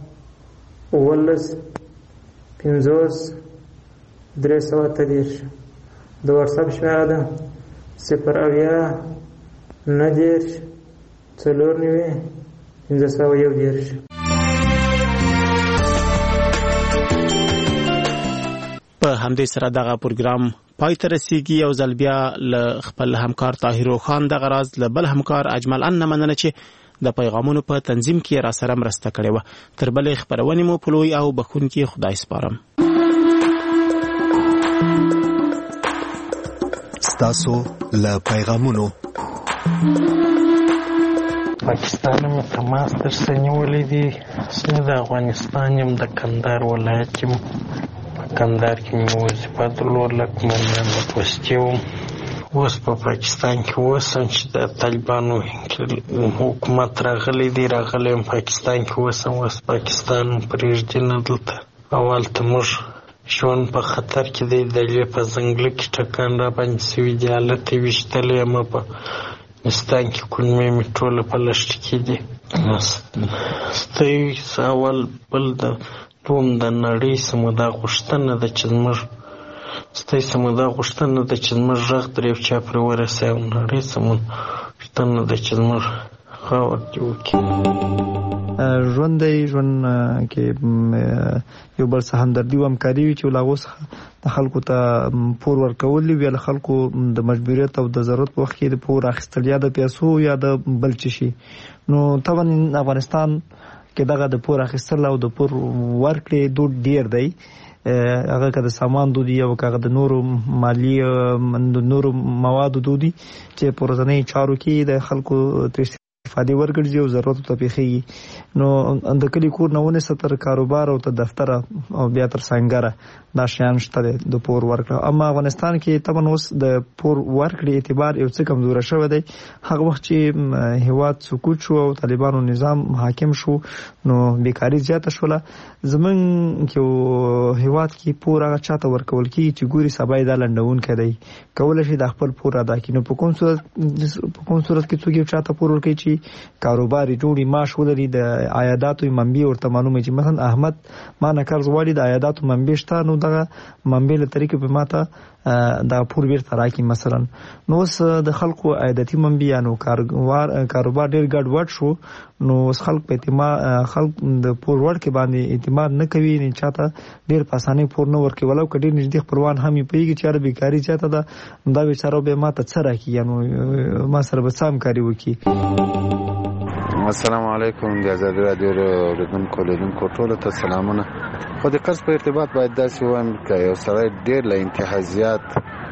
اوولس پنځوس درې سوه اته دېرش. د واتساپ شمېره ده صفر اویا نهه دېرش څلور نوي پنځه سوه یو دېرش. په همدې سره دغه پروګرام پای ته رسیږي. یو ځل بیا له خپل همکار طاهر خان دغه راز له بل همکار اجمل ان مننه چې د پیغامونو په تنظیم کې را سره مرسته کړې وه. تر بلې خپرونې مو په لوی او بخښونکي خدای سپارم. ستاسو له پیغامونو پاکستان مې تماس درسره نیولی دی. زه د افغانستان یم د کندهار ولایت یم. په کندهار کې مې وظیفه درلوده قومندان د پوستې وم. اوس په پاکستان کې اوسم چې د طالبانو حکومت راغلی دی. راغلی یم پاکستان کې اوسم. اوس پاکستان پرېږدي نه دلته. اول ته موږ ژوند په خطر کې دی. دلې په ځنګله کې ټکان را باندې سوي دي. حالت یې ویشتلی یم. په افغانستان کې کلمې مې ټوله په لښته کې دي. ستاسو اول بل د دوم د نړۍ سمه دا غوښتنه ده چې زموږ ستاسو سمه دا غوښتنه ده چې زموږ غږ تر یو چا پورې ورسوي. نړۍ سمه غوښتنه ده چې زموږ خاور دې وکړي. ژوند دی ژوند کې یو بل سره همدردي او همکاري وي چې له هغو څخه د خلکو ته پور ورکول وي، له خلکو د مجبوریت او د ضرورت په وخت کې د پور اخیستل یا د پیسو یا د بل څه شي. نو طبعا افغانستان کې دغه د پور اخیستل او د پور ورکړې دود ډیر دی، هغه که د سامان دودي او که د نورو مالی د نورو موادو دودي چې په ورځنیو چارو کې د خلکو ترې استفادې ورګرځي او ضرورتو ته پېښېږي. نو د کلي کور نه ونیسه تر کاروبار او تر دفتره او بیا تر سنګره دا شیان شته دی د پور ورکړه. اما افغانستان کې طبعا اوس د پور ورکړې اعتبار یو څه کمزوره شوی دی. هغه وخت چې هېواد سقوط شو او طالبانو نظام حاکم شو نو بیکاري زیاته شوله. زمونږ کې هېواد کې پور هغه چاته ورکول کېږي چې ګوري سبا یې دا لنډونکی دی، کولی شي د خپل پور ادا کړي. نو په کوم صورت په کوم صورت کې څوک یو چاته پور ورکوي چې کاروبار یې جوړي، معاش ولري، د عایداتو منبع ورته معلومه چې مثلا احمد ما نه قرض غواړي، د عایداتو منبع شته، نو دغه منبع له طریقې په ماته دا پور بیرته راکړي مثلا. نو اوس د خلکو عایداتي منبع نو کاروبار کاروبار ډېر ګډوډ شو. نو اوس خلک په اعتماد خلک د پور ورکړې باندې اعتماد نه کوي، نه چاته ډېر په اسانۍ پور نه ورکوي، ولو که ډېر نږدې خپلوان هم یې پوهېږي چې یاره بیکاري زیاته ده، دا بیچاره بیا ما ته څه راکړي، نو ما سره به څه همکاري وکړي. السلام علیکم د ازادي راډیو اوریدونکو لیدونکو ټولو ته سلامونه. خو د قرض په ارتباط باید داسې ووایم که یو سړی ډېر له انتها زیات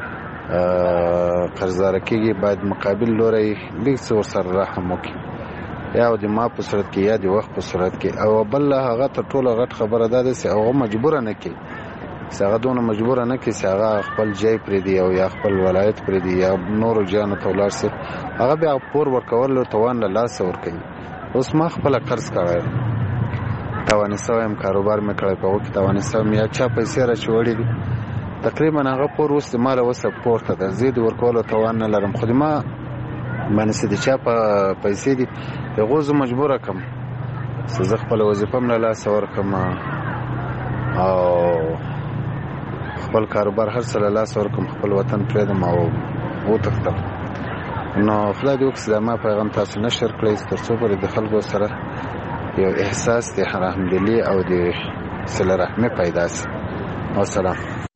قرضداره کېږي باید مقابل لوری لږ څه ورسره رحم وکړي، یا د ما په صورت کې یا د وخت په صورت کې. او بل هغه تر ټولو غټ خبره دا ده چې هغه مجبوره نه کړي، چې هغه دونه مجبوره نه کړي چې هغه خپل ځای پرېږدي او یا خپل ولایت پرېږدي یا نورو ځایونو ته ولاړ شي، هغه بیا پور ورکولو توان له لاسه ورکوي. اوس ما خپله قرض کړی، تاواني سوی یم، کاروبار مې کړی، په هغو کې تاواني سوی یم، یا چا پیسې راچوړي دي، تقریبا هغه پور اوس د ما له وسه پورته ده، زه یې د ورکولو توان نه لرم. خو د ما باندې چې د چا پیسې دي د هغو زه مجبوره کړم چې زه خپله وظیفه هم له لاسه ورکړم او خپل کاروبار هر څه له لاسه ورکړم، خپل وطن پرېږدم او وتښتم. نو خدای دې وکړي چې دا ما پیغام تاسو نشر کړئ تر څو پورې د خلکو سره یو احساس د رحمدلي او د صله رحمي پیدا شي. والسلام.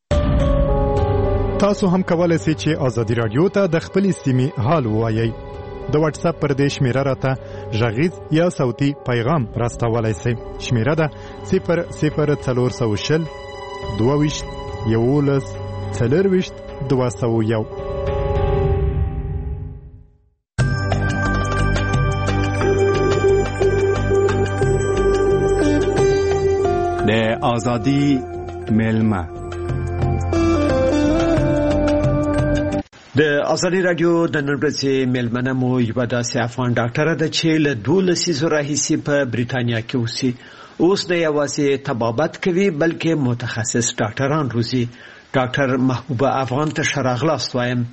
تاسو هم کولای شئ چې ازادي رادیو ته د خپل سیمې حال ووایئ. د واتس اپ پر دې شمیره راته غږیز یا صوتي پیغام راستولای شئ. شمیره ده صفر صفر څلور سوه شل دوه ویشت یولس څلور ویشت دوه سوه یو. د آزادی ملمه د ازادي رادیو د نن ورځې ملمنه مو یوه داسې افغان ډاکټره ده چې له دوه لسیزو راهیسې په بریتانیا کې اوسي. اوس نه یوازې طبابت کوي بلکې متخصص ډاکټران روزي. ډاکټر محبوبه افغان ته ښه راغلاست وایم.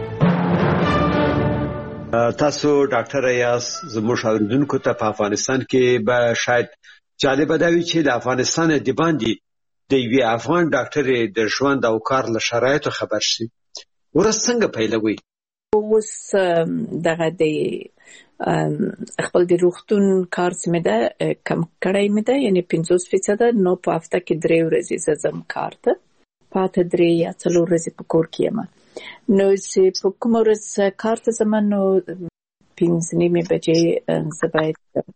تاسو ډاکټره یاست، زموږ اورېدونکو ته په افغانستان کې به شاید جالبه دا وي چې د افغانستان د باندې د یوې افغان ډاکټرې د ژوند او کار له شرایطو خبر شي. ورځ څنګه پیلوي؟ اوس دغه د خپل د روغتون کار چې مې ده کم کړی مې ده، یعنې پنځوس فیصده. نو په هفته کې درې ورځې زه ځم کار ته، پاته درې یا څلور ورځې په کور کې یم. نو چې په کومه ورځ کار ته ځم نو پنځه نیمې بجې زه باید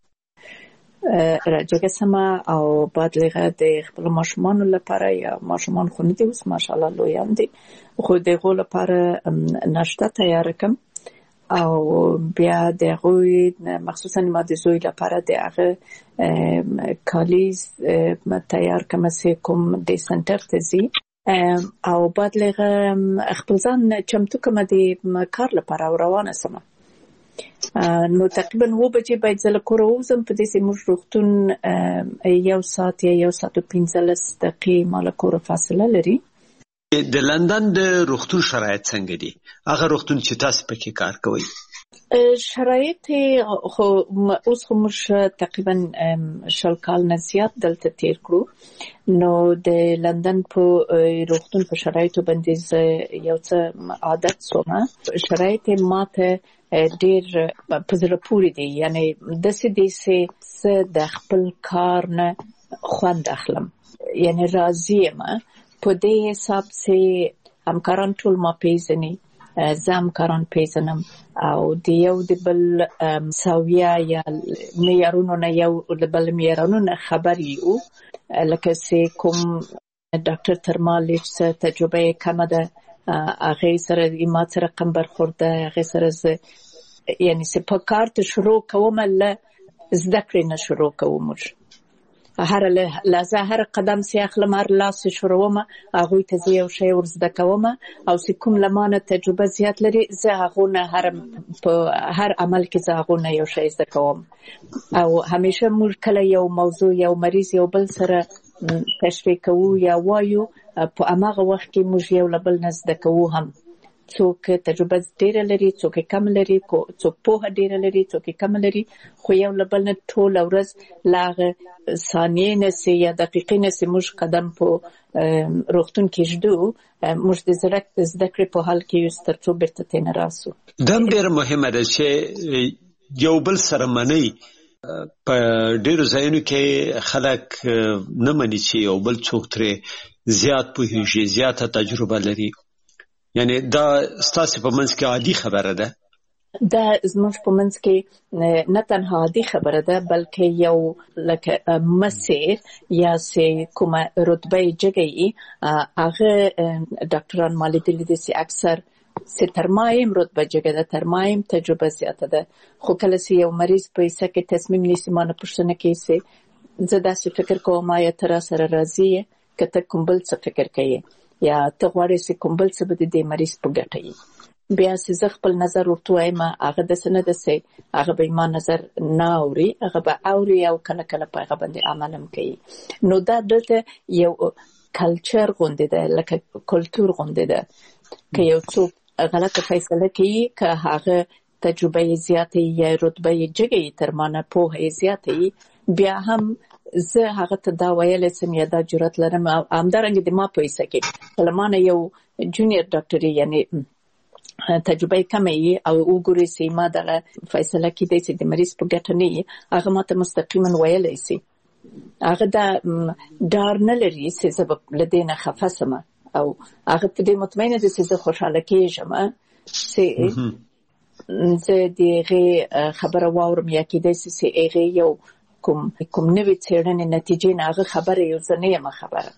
راجګه سمه او بعد لغه د خپل ماشومانو لپاره، یا ماشومان خو نه دي اوس ماشاءالله لویان دي، خو د هغو لپاره ناشته تیاره کړم او بیا د هغوی مخصوصا ما د زوی لپاره د هغه کالي تیار کړم چې کوم د سنټر ته ځي، او بعد لغه خپل ځان چمتو کړم د کار لپاره او روانه سمه. نو تقریبا و بجې باید زه له کوره ووځم. په دې چې موږ روغتون یو ساعت یا یو ساعت او پنځلس دقیقې ما له کوره فاصله لري. د لندن د روغتون شرایط څنګه دي؟ هغه روغتون چې تاسو پکې کار کوئ. شرایط خو اوس خو موږ تقریبا شل کال نه زیات دلته تیر کړو. نو د لندن په روغتون په شرایطو باندې یو څه عادت شوم. شرایط ماته ډیر په زړه پورې دي. یعنی داسې دي چې زه د خپل کار نه خوند اخلم، یعنی راضي یم په دې حساب چې همکاران ټول ما پیژني، زه همکاران پیژنم او د یو د بل ساویه یا معیارونو نه یو د بل معیارونو نه خبر یو. لکه چې کوم ډاکټر تر ما لږ څه تجربه یې کمه ده، هغې سره ما څه رقم برخورده، هغې سره زه یعنی چې په کار ته شروع کوم له زده کړې نه شروع کوم. هر لحظه هر قدم چې اخلم هر لاس چې شروعوم هغوی ته زه یو شی ور زده کوم، او چې کوم له ما نه تجربه زیات لري زه هغو نه هر په هر عمل کې زه هغو نه یو شی زده کوم. او همیشه موږ کله یو موضوع یو مریض یو بل سره تشریح کوو یا وایو، په هماغه وخت کې موږ یو له بل نه زده کوو هم. څوک تجربه ډیره لري، څوک کم لري، څوک پوهه ډیره لري، څوک کم لري، خو یو له بل نه ټوله ورځ له هغه ثانیې نه چې یا دقیقې نه چې موږ قدم په روغتون کې ږدو، موږ د زده کړې په حال کې یو تر څو بیرته ترې نه راسو. دا هم ډېره مهمه ده چې یو بل سره منئ. په ډېرو ځایونو کې خلک نه مني چې یو بل څوک ترې زیات پوهېږي، زیاته تجربه لري. یعنی دا ستاسو په منځ کې عادي خبره ده؟ دا زموږ په منځ کې نه تنها عادي خبره ده، بلکې یو لکه مسیر یا چې کومه رتبه یې جګه هغه ډاکټران ما لیدلي دي چې اکثر چې تر ما یم رتبه جګه ده، تر ما یم تجربه زیاته ده. خو کله چې یو مریض په حصه کې تصمیم نیسي ما نه پوښتنه کوي چې زه داسې فکر کوم آیا ته راسره راضي یې که ته کوم بل څه فکر کوې یا ته غواړې چې کوم بل څه به د دې مریض په ګټه وي. بیا چې زه خپل نظر ورته وایم هغه داسې نه ده چې هغه به ما نظر نه اوري، هغه به اوري او کله کله په هغه باندې عمل هم کوي. نو دا دلته یو کلچر غوندې ده، لکه کلتور غوندې ده. که یو څوک غلطه فیصله کوي، که هغه تجربه یې زیاته یا رتبه یې جګه یي تر ما نه، پوهه یې زیاته یي، بیا هم زه هغه ته دا ویلی سم یا دا جرأت لرم. همدارنګه د ما په حصه کې کله ما نه یو جونیر ډاکټر یعنی تجربه یې کمه یي او وګوري چې ما دغه فیصله کیدی چې د مریض په ګټه نه یي، هغه ما ته مستقیما ویلی سي. هغه دا ډار نه لري چې زه به له دې نه خفه سم، او هغه په دې مطمئنه ده چې زه خوشحاله کېږم چې زه د هغې خبره واورم یا کیدی شي چې هغې یو کوم کوم نوې څېړنې نتیجې نه هغه خبره یو زه نه یم خبره.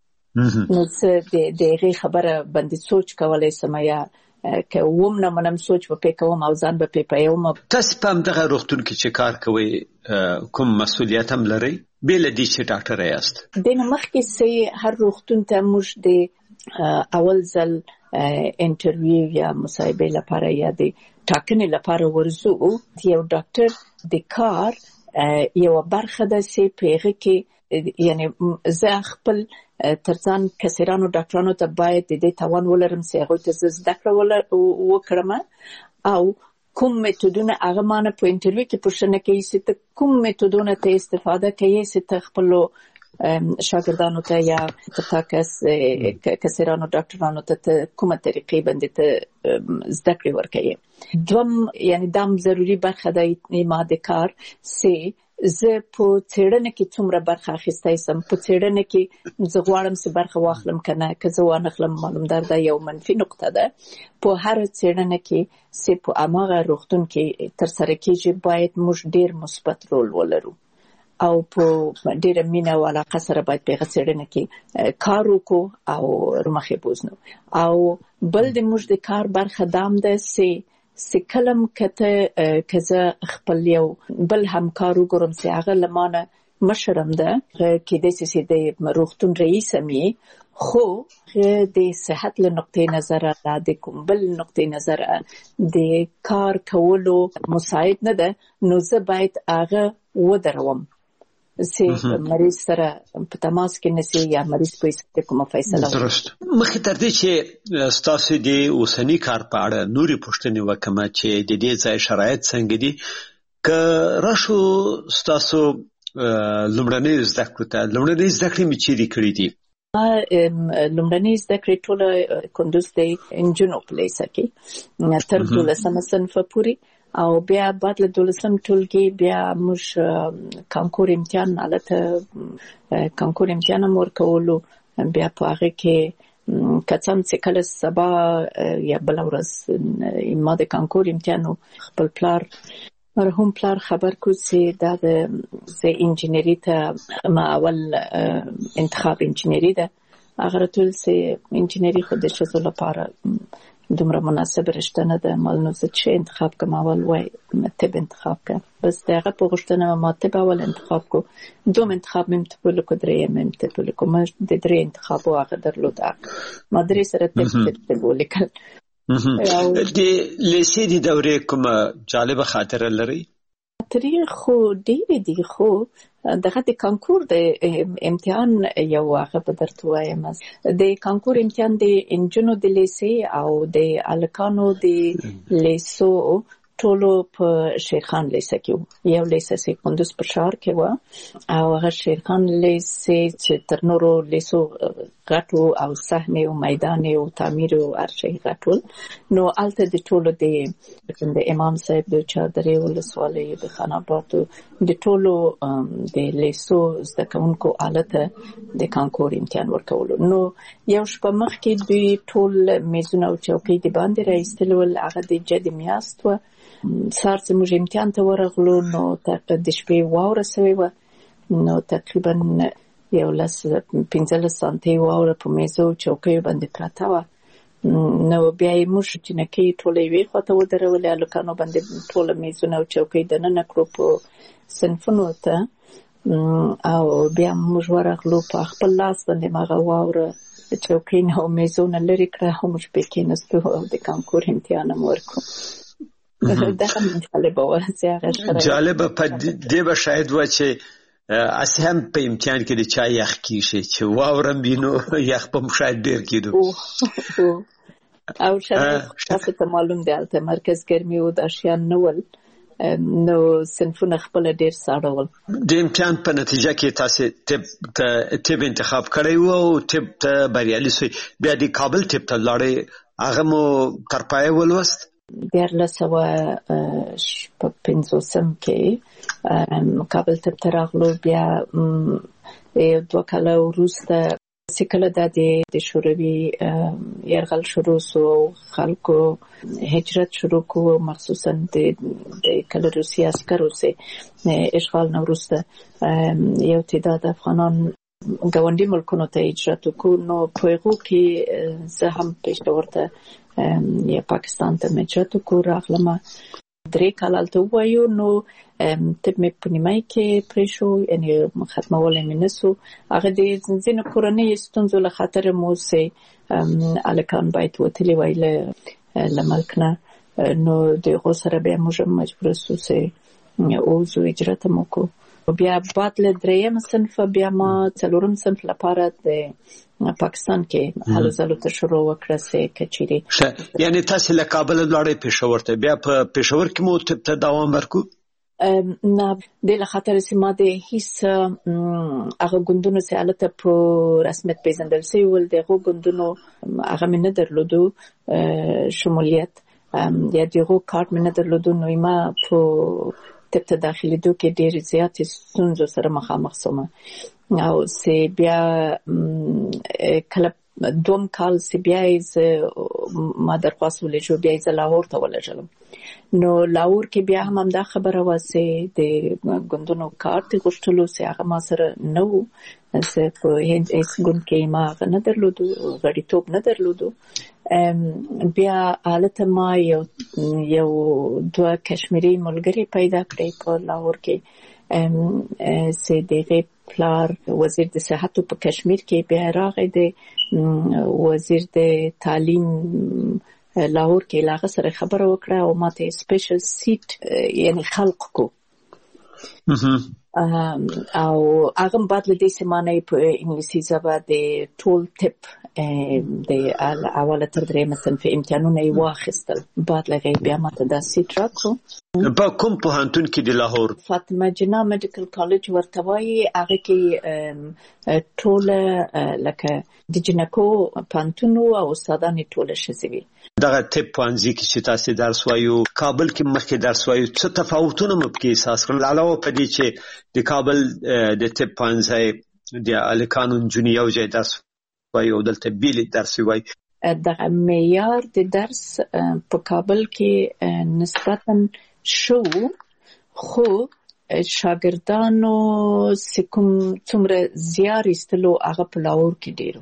نو زه د هغې خبره باندې سوچ کولی سم، یا که وم نه منم سوچ به پې کوم او ځان به پې پوهوم. تاسو په همدغه روغتون کې چې کار کوئ کوم مسؤلیت هم لرئ بې له دې چې ډاکټره یاست؟ دې نه مخکې چې هر روغتون ته موږ د اول ځل انټرویو یا مصاحبې لپاره یا د ټاکنې لپاره ورځو، یو ډاکټر د کار یو برخه ده چې په هغه کې یعنی زه خپل تر ځان کسیرانو ډاکټرانو ته باید د دې توان ولرم چې هغوی ته زه زده کړه وکړم، او کوم میتودونه هغه ما نه په انټرویو کې پوښتنه کوي چې ته کوم میتودونه ته استفاده کوي چې ته خپلو شاګردانو ته یا تا کس کسیرانو ډاکټرانو ته کومه طریقې باندې ته زده کړې ورکوي. دوم یعنی دام ضروري برخه ده ما د کار چې زه په څېړنه کې څومره برخه اخیستی سم، په څېړنه کې زه غواړم چې برخه واخلم که نه، که زه وانخلم معلومدار ده یو منفي نقطه ده. په هر څېړنه کې چې په هماغه روغتون کې ترسره کېږي باید موږ ډېر مثبت رول ولرو او په ډېره مینه او علاقه سره باید په هغه څېړنه کې کار وکړو او ورمخې بوځنو. او بل د موږ د کار برخه دام ده چې چې کلم کته که زه خپل یو بل همکار وګورم چې هغه له ما نه مشرم ده، کېدای شي چې د روغتون رئیس هم یې، خو د صحت له نقطې نظره د کوم بل نقطې نظره د کار کولو مساعد نه ده، نو زه باید هغه ودروم چې مریض سره په تماس کې نشي یا مریض په هیڅ کومه فیصله. درست. مخکې تر دې چې ستاسو د اوسني کار په اړه نورې پوښتنې وکړم چې د دې ځای شرایط څنګه دي، که راشو ستاسو لومړنۍ زده کړو ته، لومړنۍ زده کړې مې چیرې کړې دي؟ لومړنۍ زده کړې ټوله کندوز د انجونو په لیسه کې تر دولسمه صنفه پورې او بیا بعد له دولسم ټولګي بیا موږ کانکور امتحان حالته کانکور امتحان هم ورکولو بیا په هغه کې کڅم چې کله سبا یا بل ورځ ما د کانکور امتحان خپل پلار مرحوم پلار خبر کو چې دا د انجینری ته ما اول انتخاب انجینری ده هغه ټول چې انجینری خو د شزو لپاره دومره مناسب رشته نه ده مالنو زه چې انتخاب کوم اول وای طب انتخاب کوم بس دغه په غوښتنه ما طب اول انتخاب کو دوم انتخاب مم ته په کو درې مم ته په کو ما د درې انتخاب واغه درلود ما درې سره طب ته ولیکل د لیسې د دورې کومه جالبه خاطره لري؟ تاریخ خو ډېرې دي خو دغه د کانکور د امتحان یو هغه په درته وایم د کانکور امتحان د انجونو د لیسې او د الکانو د لیسو ټولو په شیرخان لیسه کې یو لیسه سي کندوز په ښار کې و او هغه شیرخان لیسه چې تر نورو لیسو غټو او صحنه او میدان او تعمیر او ارشي غټول نو الته د ټولو د د امام صاحب د چادرې ولسوالۍ د خاناباد د ټولو د لیسو زده کوونکو آلته د کانکور امتحان ورکول نو یو شپه مخکې دوی ټول میزونه او چوکۍ د باندې راایستل ول هغه د جد میاست و سار چې موږ امتحان ته ورغلو نو د شپې واوره سوی و نو تقریبا یو لس پنځلس سانتي واوره په میزو چوکۍ باندې پراته وه نو بیا یې موږ جنکۍ ټولې یوې خواته ودرولې هلکانو باندې ټوله میزونه او چوکۍ دننه کړو په صنفونو ته او بیا موږ ورغلو په خپل لاس باندې مغه واوره چوکۍ نه او میزونه لرې کړه او موږ پې کېناستو او د کانکور امتحان هم ورکړو دا هم جالبه وه جالبه په دې به شاید وه چې اسی هم په امتحان کې د چا یخ کیږي چې واورم بینو یخ په شاید ډیر کېدو او شاید تاسو ته معلوم دی هلته مرکز ګرمي و د اشیان نه ول نو صنفونه خپله ډېر ساړه ول د امتحان په نتیجه کې تاسې طب انتخاب کړی و او طب ته بریالي سوی بیا د کابل طب ته لاړئ هغه مو تر پایه ولوست دیارلس سوه شپږ پنځوسم کې کابل طب ته راغلو بیا دوه کاله وروسته چې کله دا د شوروي یرغل شروع سو خلکو هجرت شروع کو مخصوصا د کله روسي عسکرو سه اشغال نه وروسته یو تعداد افغانان ګاونډي ملکونو ته هجرت وکړو نو په هغو کې زه هم پېښور ته یا پاکستان ته هجرت وکړو راغلم درې کاله هلته ووایو نو طب مې په نیمایي کې پرېښو یعنې ختمولی مې نه سو هغه د ځینو کورنیو ستونزو له خاطره مو چې هلکان باید وتلي وای له ملک نه نو د هغو سره بیا موږ هم مجبوره سو چې ووځو هجرت هم وکړو بیا بعد له درېیم صنف بیا ما څلورم صنف لپاره د پاکستان کې هلو ځلو ته شروع وکړه چې که چیرې یعنې تاسې له کابله لاړئ پېښور ته بیا په پېښور کې مو طب ته دوام ورکړو نه دې له خاطره چې ما د هېڅ هغه ګوندونو چې هلته په رسمیت پېژندل سوي ول د هغو ګوندونو هغه مې نه درلودو شمولیت یا د هغو کارت مې نه درلودو نو ما په طب ته داخلېدو کې ډېرې زیاتې ستونزو سره مخامخ شوم او چې بیا کله دوم کال چې بیا یې زه ما درخواست ولېږو بیا یې زه لاهور ته ولېږلم نو لاهور کې بیا هم همدا خبره وه چې د ګوندونو کارت یې غوښتلو چې هغه ما سره نه و زه په هېڅ ګوند کې ما هغه نه درلودو غړیتوب نه درلودو بیا هلته ما یو یو دوه کشمیري ملګري پیدا کړی په لاهور کې چې د هغې پلار وزیر د صحتو په کشمیر کې بیا راغی د وزیر د تعلیم لاهور کې له هغه سره خبره وکړه او ما ته سپیشل سیټ یعنې خلق کو او هغه بعد له دې سیمانه په انګلیسي ژبه د ټول طب د اوله تر درېیمه صنف امتحانونه یې واخیستل بعد له هغې بیا ما ته دا سیټ راکړو په کوم پوهنتون کې د لاهور؟ فاطمه جناح میډیکل کالج ورته وایي. هغه کې ټوله لکه د جنکو پوهنتون او استادان ټوله ښځې وي. دغه طب پوهنځي کې چې تاسو درس وایو، کابل کې مخکې درس وایو، څه تفاوتونه مو پکې احساس کړل علاوه په دې چې د کابل د طب پوهنځي د الکانو نجونې یو ځای درس وایي او دلته بیل درس وایي؟ دغه معیار د درس په کابل کې نسبتاً شو، خو شاګردانو کوم څومره زیار ایستلو هغه په لاهور کې ډیرو.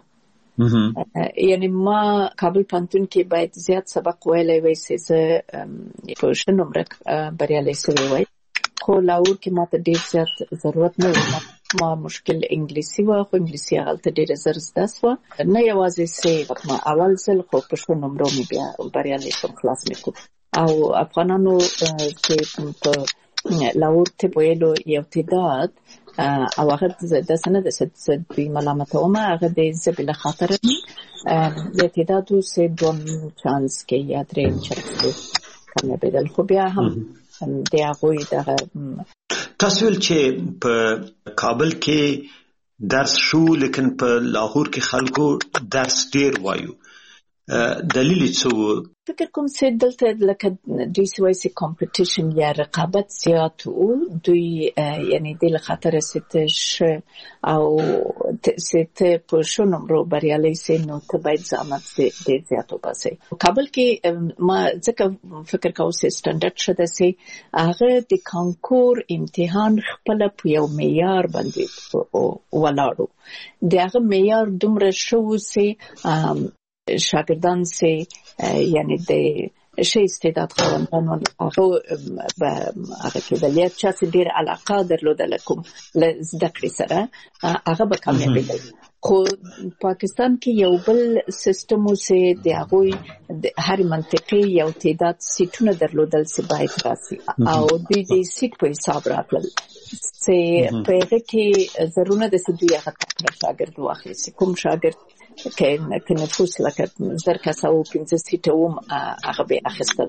یعنی ما کابل پوهنتون کې باید زیات سبق ویلی وای چې زه په ښه نمره بریالی سوی وای، خو لاهور کې ماته ډیر زیات ضرورت نه و. ما مشکل انګلیسي و، خو انګلیسي هغلته ډیره زر زده سوه، نه یوازې سه ما اول ځل خو په ښه نمرو مې بیا بریالی سوم، خلاص مې کړو. او افغانانو چې په لاهور طب ویلو یو تعداد او هغه داسې نه ده چې دوی ملامتومه، هغه د زه بله خاطره یو تعداد و چې دوم چانس کې یا درېیم چانس کې کامیابېدل، خو بیا هم د هغوی دغه تاسو ویل چې په کابل کې درس شو لیکن په لاهور کې خلکو درس ډیر وایو، دلیل څه؟ فکر کوم چې دلته لکه دوی څه وایي چې کمپټیشن یا رقابت زیات و، دوی یعنی د له خاطره چې ته ښه او چې ته په ښه نمرو بریالی سې نو ته باید زحمت ډېر زیات وباسې. کابل کې ما ځکه فکر کوم چې سټنډرډ ښه ده چې هغه د کانکور امتحان خپله په یو معیار باندې ولاړ و، د هغه معیار دومره ښه و چې شاگردان سه یعنی د ښه استعداد خاوندان هغه به هغه کېدل چا چې ډېر علاقه درلودله کوم له زده کړې سره هغه به کامیابېدل. خو پاکستان کې یو بل سیستم و چې د هغوی د هر منطقې یو تعداد سیټونه درلودل چې باید راسي او دوی د سیټ په حساب راتلل چې په هغه کې ضرورونه ده چې دوی هغه تکړه شاګرد واخلي. کوم شاګرد که نفوس لکه زر کسه و پنځه سیټه وم هغه به یې اخیستل،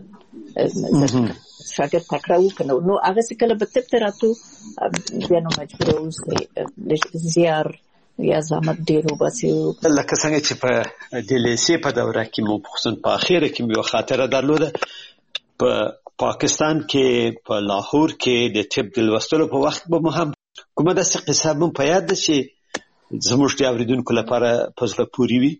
شاګرد تکړه و که نه نو هغه چې کله به طب ته راتلو بیا نو مجبوره اوس زیار یا زحمت ډېر وباسي. لکه څنګه چې په د لیسې په دوره کې مو خصوصا په اخره کې مې یوه خاطره درلوده، په پاکستان کې په لاهور کې د طب د لوستلو په وخت به مو هم کومه داسې قصه مو په یاد ده چې زموږ د اورېدونکو لپاره په زړه پورې وي؟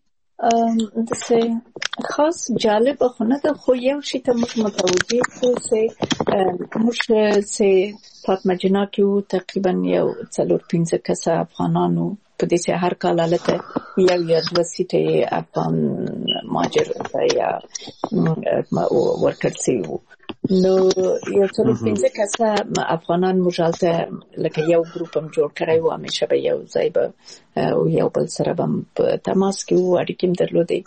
داسې خاص جالب خو نه ده، خو یو شي ته موږ متوجه شو چې موږ چې فاطمه جناح کې وو تقریبا یو څلور پنځه کسه افغانان وو، په دې چې هر کال هلته یو یا دوه سیټه یې افغان مهاجر یا ورکړل سوي وو. نو یو څلور پنځه کسه افغانان موږ هلته لکه یو ګروپ هم جوړ کړی وو، همیشه به یو ځای به یو بل سره به هم په تماس کې وو، اړیکې هم درلودې.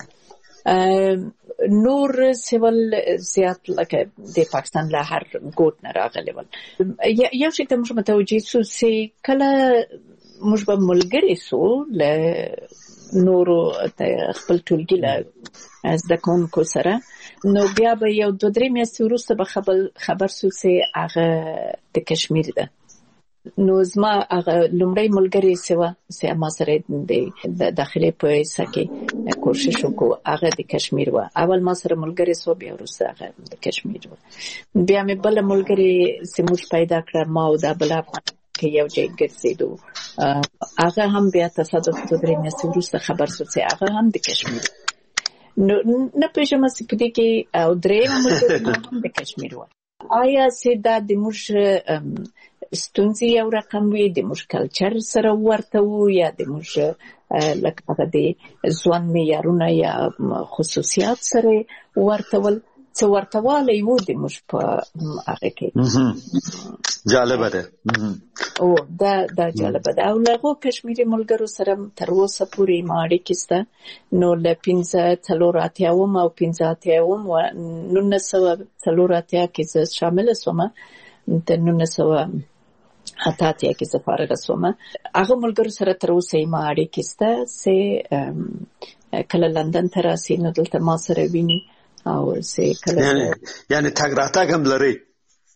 نور سیول زیات لکه د پاکستان له هر ګوټ نه راغلي ول. یو شي ته موږ متوجه سو چې کله موږ به ملګري سو له نورو خپل ټولګي له زده کوونکو سره، نو بیا به یو دوه درې میاشتې وروسته به خبر سو چې هغه د کشمیر ده. نو زما هغه لومړی ملګرې چې وه چې ما سره د داخلي په حصه کې کوشش وکړو هغه د کشمیر وه. اول ما سره ملګرې سوه، بیا وروسته هغه د کشمیر وه. بیا مې بله ملګرې چې موږ پیدا کړه، ما او دا بله افغان کې یو ځای ګرځېدو، هغه هم بیا تصادف دوه درې میاشتې وروسته خبر سو چې هغه هم د کشمیر. نو نه پوهېږم چې په دې کې او درېیمه ملګرې هم د کشمیر وه. آیا چې دا د موږ ستونزې یو رقم وي، د موږ کلچر سره ورته وو، یا د موږ لکه هغه د ژوند معیارونه یا خصوصیات سره ورته ول، څه ورته والی وو د موږ په هغه کې؟ جالبه ده. او دا دا جالبه ده. او له هغو کشمیري ملګرو سره تر اوسه پورې ما اړیکې شته. نو له پنځه څلور اتیاوم او پنځه اتیاوم نولس سوه څلور اتیا کې زه شامله شومه، د نولس سوه اته اتیا کې زه فارغه شومه. هغه ملګرو سره تر اوسه یې ما اړیکې شته چې کله لندن ته راسي نو دلته ما سره ویني، او چې کله یعنې تګ راتګ هم لرئ؟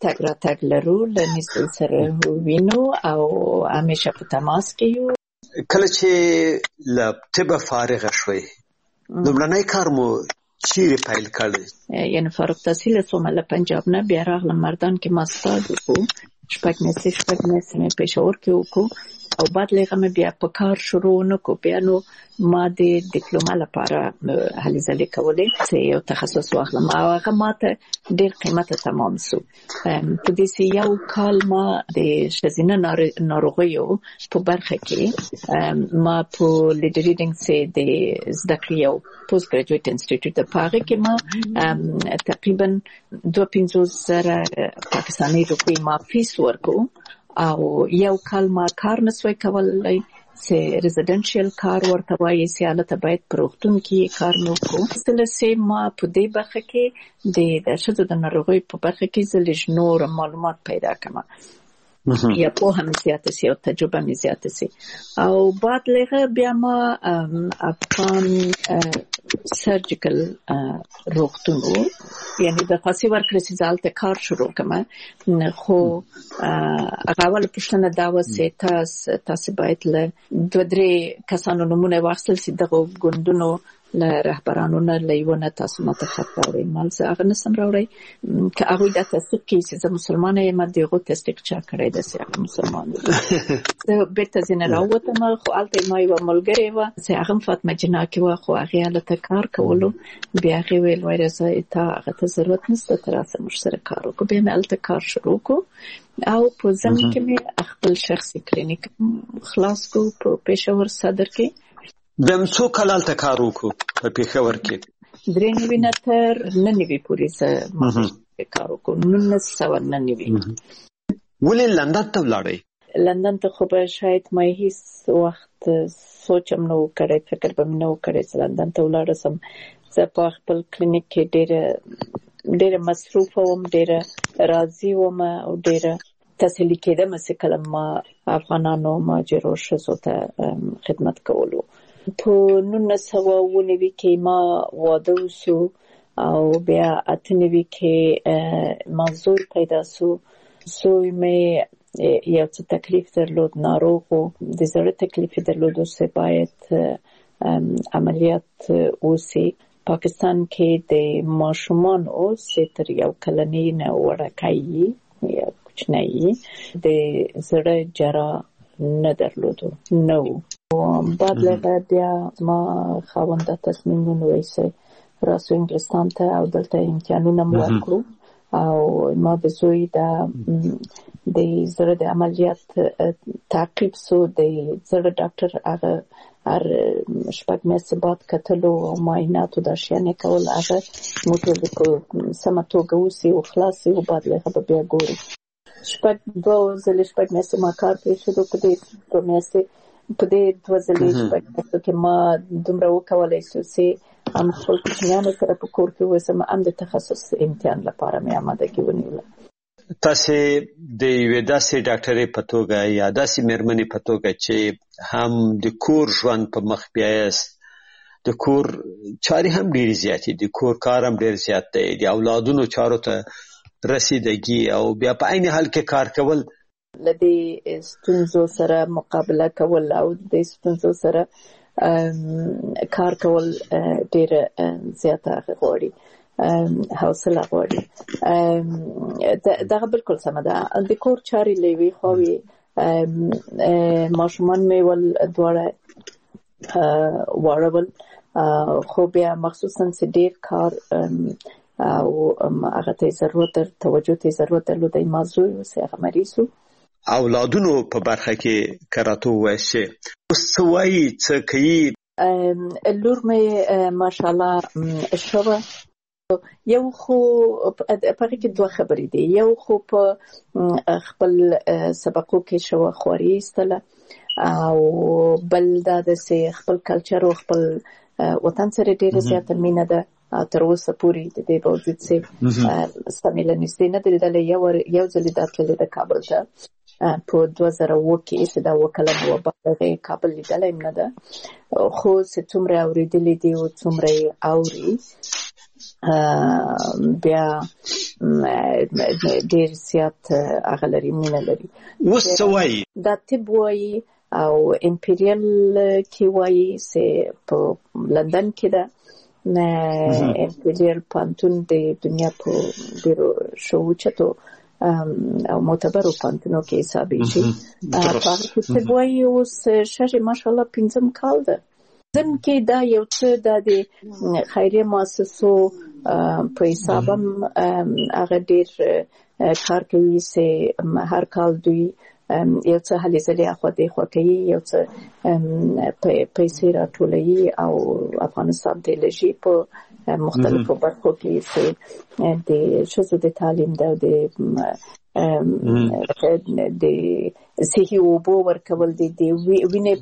تګ راتګ لرو، له نږدې سره وینو او همیشه په تماس کې یو. کله چې له طبه فارغه شوئ لومړنی کار مو چیرې پیل کړی؟ یعنې فارغ تحصیل شوم له پنجاب نه، بیا راغلم مردان کې ماسټر وکړو، شپږ میاشتې شپږ میاشتې مې پېښور کې وکړو او بعد له هغه مې بیا په کار شروع نه کړو. بیا نو ما د ډیپلوما لپاره هلې ځلې کولې چې یو تخصص واخلم او هغه ماته ډېر قیمته تمام شو. په دې یو کال ما د ښځینه ناروغیو په برخه کې ما په لیډ ریډینګ چې د زده کړې یو پوسټ ګریجویټ انسټیټیوټ د په هغه کې ما تقریبا دوه پنځوس زره پاکستاني روپۍ ما فیس ورکړو او یو کال ما کار نسوای کولای چې ریزیډنشل کار ورته وایي چې حالته باید په روغتون کې کار نه وکړو. اصله چې ما په دې برخه کې د ښځو د ناروغیو په برخه کې زه لږ نور معلومات پیدا کړم یا پوهه مې زیاته سي او تجربه مې زیاته سي او بعد لغه بیا ما افغان سرجیکل روغتون یعنی د خاصي ورکړې چې ځالته کار شروع کړم. خو هغه ول پښتنه دا و چې تاسو تاسو باید له دوه درې کسانو نمونه واخلئ چې دغه ګوندونو له رهبرانو نه لیونه تاسو ماته خط راوړئ. مال زه هغه نسم راوړئ که هغوی دا تصدیق کړي چې زه مسلمانه یم، دغه تصدیق چا کړی ده چې هغه مسلمان دی. زه بیرته ځینې راووتم خو هلته ما یوه ملګرې وه چې هغه هم فاطمه جناح کې وه خو هغې هلته کار کولو. بیا هغې ویل وایي راځه تا هغه ته ضرورت نشته ته راسه موږ سره کار وکړو. بیا مې هلته کار شروع کړو او په ضمن کې مې خپل شخصي کلینیک خلاص کړو په پېښور صدر کې. بیا م څو کال هلته کار وکړو په پېښور کې؟ درې نوي نه تر نه نوي پورې زه کار وکړو، نولس سوه نه نوي. ولې لندن ته ولاړئ؟ لندن ته خو به شاید ما هیڅ وخت سوچ هم نه و کړی، فکر به مې نه و کړی چې لندن ته ولاړه سم. زه په خپل کلینیک کې ډېره ډېره مصروفه وم، ډېره راضي وم او ډېره تسلي کېدم چې کله ما افغانانو مهاجرو ښځو ته خدمت کولو. په نولس سوه اووه نوي کې ما واده وشو او بیا اته نوي کې ما زوی پیدا شو. زوی مې یو څه تکلیف درلود، ناروغ و، د زړه تکلیف یې درلود چې باید عملیات وشي. پاکستان کې د ماشومانو چې تر یو کلنۍ نه وړکۍ یا کوچنۍ د زړه جراح نه درلودو نه و. بعد لغه بیا ما خاوند تصمیم ونیوی چې راسو انګلستان ته او دلته امتحانونه مو وکړو او ما د زوی د د زړه د عملیات تعقیب سو. د زړه ډاکټر هغه هر شپږ میاشتې بعد کتلو او معایناتو دا شیانې کول، هغه موږ په سمه توګه وسي او خلاصي او بعد لغه به بیا ګورو. شپږ دوه ځلې شپږ میاشتې ما کار پرېښودو. په دې دوه میاشتې په دې دوه ځلې شپږ میاشتو کې ما دومره وکولی شو چې هم خپل کوچنیانو سره په کور کې اوسم، هم د تخصص امتحان لپاره مې آمادګي ونیوله. تاسې د یوې داسې ډاکټرې په توګه یا داسې مېرمنې په توګه چې هم د کور ژوند په مخ بیایاست، د کور چارې هم ډېرې زیاتې دي، کور کار هم ډېر زیات دی، د اولادونو چارو ته رسیدګي او بیا په عین حال کې کار کول، له دې ستونزو سره مقابله کول او د ستونزو سره کار کول ډېره زیاته غواړي، حوصله غواړي. دغه بالکل سمه ده. د کور چارې له یوې خواوې ماشومان مې ول دواړه واړول، خو بیا مخصوصا چې ډېر کار او هغه ته ضرورت توجه ته ضرورت درلود. ما زوی اوس هغه مریض و. اولادونو په برخه کې کراته وایي چې اوس څه وایي څه کوي؟ لور مې ماشاءالله شوه. یو خو په هغې کې دوه خبرې دي. یو خو په خپل سبقو کې شوه خواري ایستله او بل دا ده چې خپل کلچر او خپل وطن سره ډېره زیاته مینه ده. تر اوسه پورې د دې باوجود چې سمې له نږدې نه ده لیدلې، یو ځل دا تللې ده کابل ته په دوه زره اووه کې چې دا اووه کلن وه، بعد هغې کابل لیدلی هم نه ده، خو چې څومره اورېدلې دي او څومره یې اوري بیا ډیر زیات هغه لري مینه لري. اوس څه وایي؟ دا طب وایي او امپیریل کې وایي چې په لندن کې ده امپیریل پانتون د دنیا په ډیرو شوچتو او معتبرو پانتونو کې حسابېږي. په هغه کې طب وایي اوس شاید ماشاءالله پنځم کال ده. ځن کې دا یو څه د خیریه مؤسسو په حساب هم هغه ډیر کار کوي چې هر کال دوی یو څه هلې ځلې اخوا دېخوا کوي، یو څه پیسې راټولوي او افغانستان ته لېږي په مختلفو برخو کې چې د ښځو د تعلیم ده، د د صحي اوبو ورکول دي، د وینې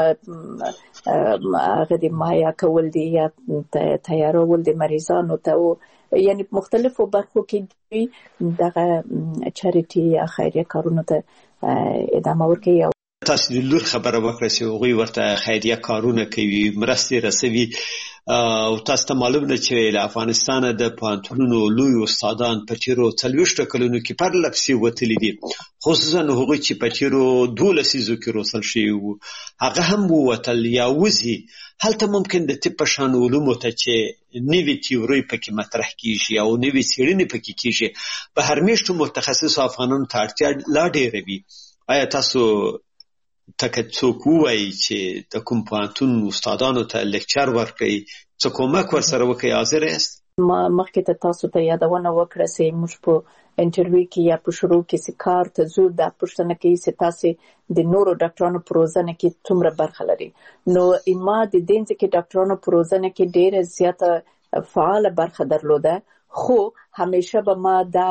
هغه د مهیا کول دي یا تیارول د مریضانو ته، یعنی مختلفو برخو کې دوی دغه چاریټي یا خیریه کارونو ته ادامه ورکوي. تاسو د لور خبره وکړه چې هغوی ورته خیریه کارونه کوي، مرستې رسوي، او تاسو ته معلوم ده چې له افغانستانه د پوهنتونونو لوی استادان په تیرو څلوېښتو کلونو کې پرله پسې وتلي دي، خصوصا هغوی چې په تیرو دوو لسیزو کې روزل شوي وو، هغه هم ووتل یا وځي. هلته ممکن د طب په شان علومو ته چې نوې تیورۍ پکې مطرح کیږي او نوې څېړنې پکې کیږي، بهر میشتو متخصصو افغانانو ته اړتیا لا ډېره وي. آیا تاسو تکه څوک ووایي چې د کوم پوهنتون استادانو ته لیکچر ورکړي، څه کومک ورسره وکړي، حاضر یاست؟ ما مخکې ته تاسو ته یادونه وکړه چې موږ په انټرویو کې یا په شروع کې چې کار ته ځو دا پوښتنه کوي چې تاسو د نورو ډاکټرانو په روزنه کې څومره برخه لري. نو ما د دې ځکه ډاکټرانو په روزنه کې ډېره زیاته فعاله برخه درلوده، خو همیشه به ما دا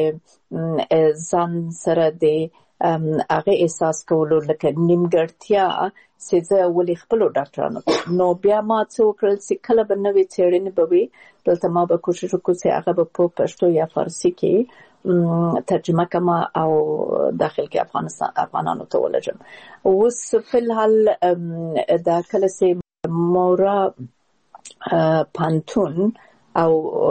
ځان سره د هغه احساس کولو لکه نیمګړتیا چې زه ولې خپلو ډاکټرانو نو بیا ما څه وکړل چې کله به نوې څېړنې به وي دلته ما به کوشش وکړو چې هغه به په پښتو یا فارسي کې ترجمه کما او داخل کې افغانستان افغانانو ته ولېږم. اوس فلحال دا کله چې مورا پانتون او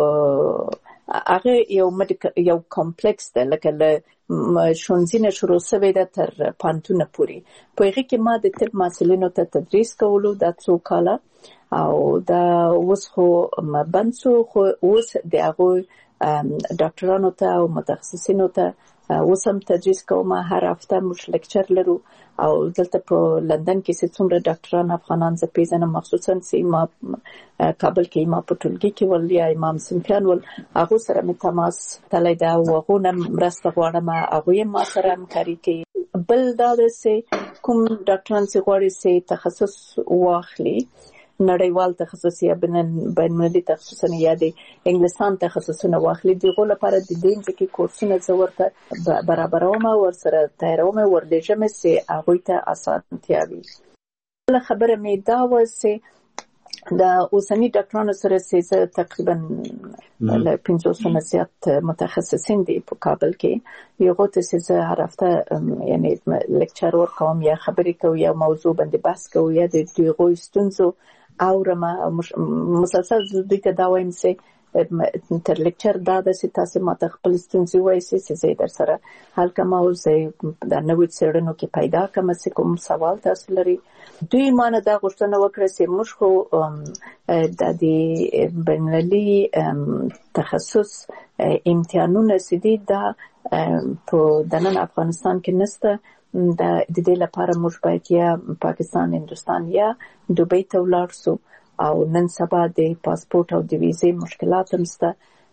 هغه یو یو کمپلیکس ده لکه له شونځینه شروع شوې ده تر پانتونه پورې، په هغې کې ما د طب محصلینو ته تدریس کولو دا څو کاله او دا اوس خو بند شو، خو اوس د هغوی ډاکټرانو ته او متخصصینو ته اوس هم تدریس کوم. هر هفته موږ لیکچر لرو او دلته په لندن کې چې څومره ډاکټران افغانان زه پیژنم، مخصوصا چې ما کابل کې ما په ټولګي کې ول یا امام صنفیان ول، هغو سره مې تماس تللی ده او هغو نه مرسته غواړم، هغوی ما سره همکاري کوي. بل دا ده چې کوم ډاکټران چې غواړي چې تخصص واخلي، نړیوال تخصص یا بین المللي تخصصونه یا د انګلستان تخصصونه واخلي، دغو لپاره د دې ځکه کورسونه زه ورته برابروم او ورسره تیاروم ورلېږم چې هغوی ته اسانتیا وي. بله خبره مې دا وه چې د اوسني ډاکټرانو سره چې زه تقریبا له پنځوس نه زیات متخصصین دي په کابل کې، هغو ته چې زه هر هفته یعنې لیکچر ورکوم یا خبرې کوو یا موضوع باندې بحث کوو یا د هغوی ستونزو اورم، مسلسل دوی ته دا وایم چې تر لیکچر دا ده چې تاسو ماته خپل ستونزې وایئ چې زه یې در سره حل کړم او زه د نویو څېړنو کې پیدا کړم چې کوم سوال تاسو لري. دوی ما نه دا غوښتنه وکړه چې موږ خو د دې بین‌المللي تخصص امتحانونه چې دي دا په دننه افغانستان کې نشته، د دې لپاره موږ باید یا پاکستان، هندوستان یا دوبۍ ته ولاړ شو او نن سبا د پاسپورت او د ویزې مشکلات هم شته.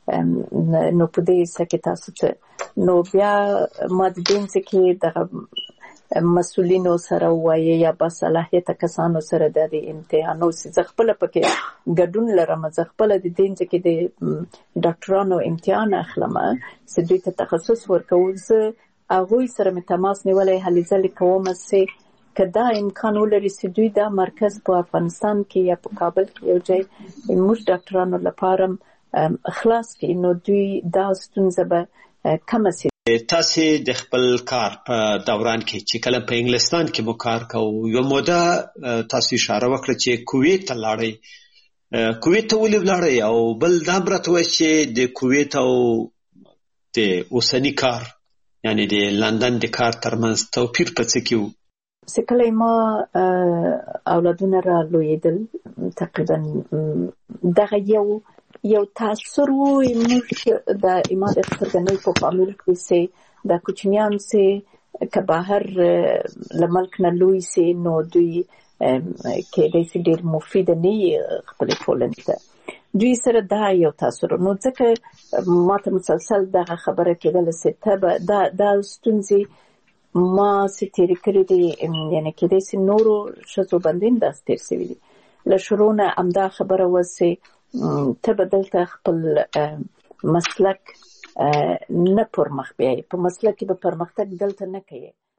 نو په دې حصه کې تاسو څه نو بیا ما د دې کې دغه مسؤلینو سره وایي یا باصلاحیته کسانو سره د امتحانو زه خپله پکې ګډون لرم، زه خپله د دې کې د ډاکټرانو امتحان اخلم چې دوی ته تخصص ورکوو. زه هغوی سره مې تماس نیولی هلې ځلې کوم چې که دا امکان ولري چې دوی دا مرکز په افغانستان کې یا په کابل کې یو ځای موږ ډاکټرانو لپاره خلاص کړي، نو دوی دا ستونزه به کمه شي. تاسو د خپل کار په دوران کې چې کله په انګلستان کې مو کار کوو، یو موده تاسو اشاره وکړه چې کویت ته لاړئ، کویت ته ولې ولاړی او بل دا هم راته ووایه چې د کویت او د اوسني کار یعنی د لندن د کار ترمنځ توپیر په څه کې و؟ چې کله ما اولادونه را لویېدل تقریبا دغه یو یو تاثر و موږ د ما د خبرګنۍ په فامیل کې چې د کوچنیان چې که بهر له ملک نه لوی سي نو دوی کېدای شي ډېر مفید نه وي خپلې ټولنې ته. دوی سره دا یو تاثر نو ځکه ما ته مسلسل دغه خبره کېدله چې ته به دا دا ستونزې ما چې تېرې کړې دي یعنې کېدای شي نورو ښځو باندې هم داسې تېر شوي دي. له شروع نه همدا خبره وه چې ته به دلته خپل مسلک نه پرمخ بیایې، په مسلک کې به پرمختګ دلته نه کوې.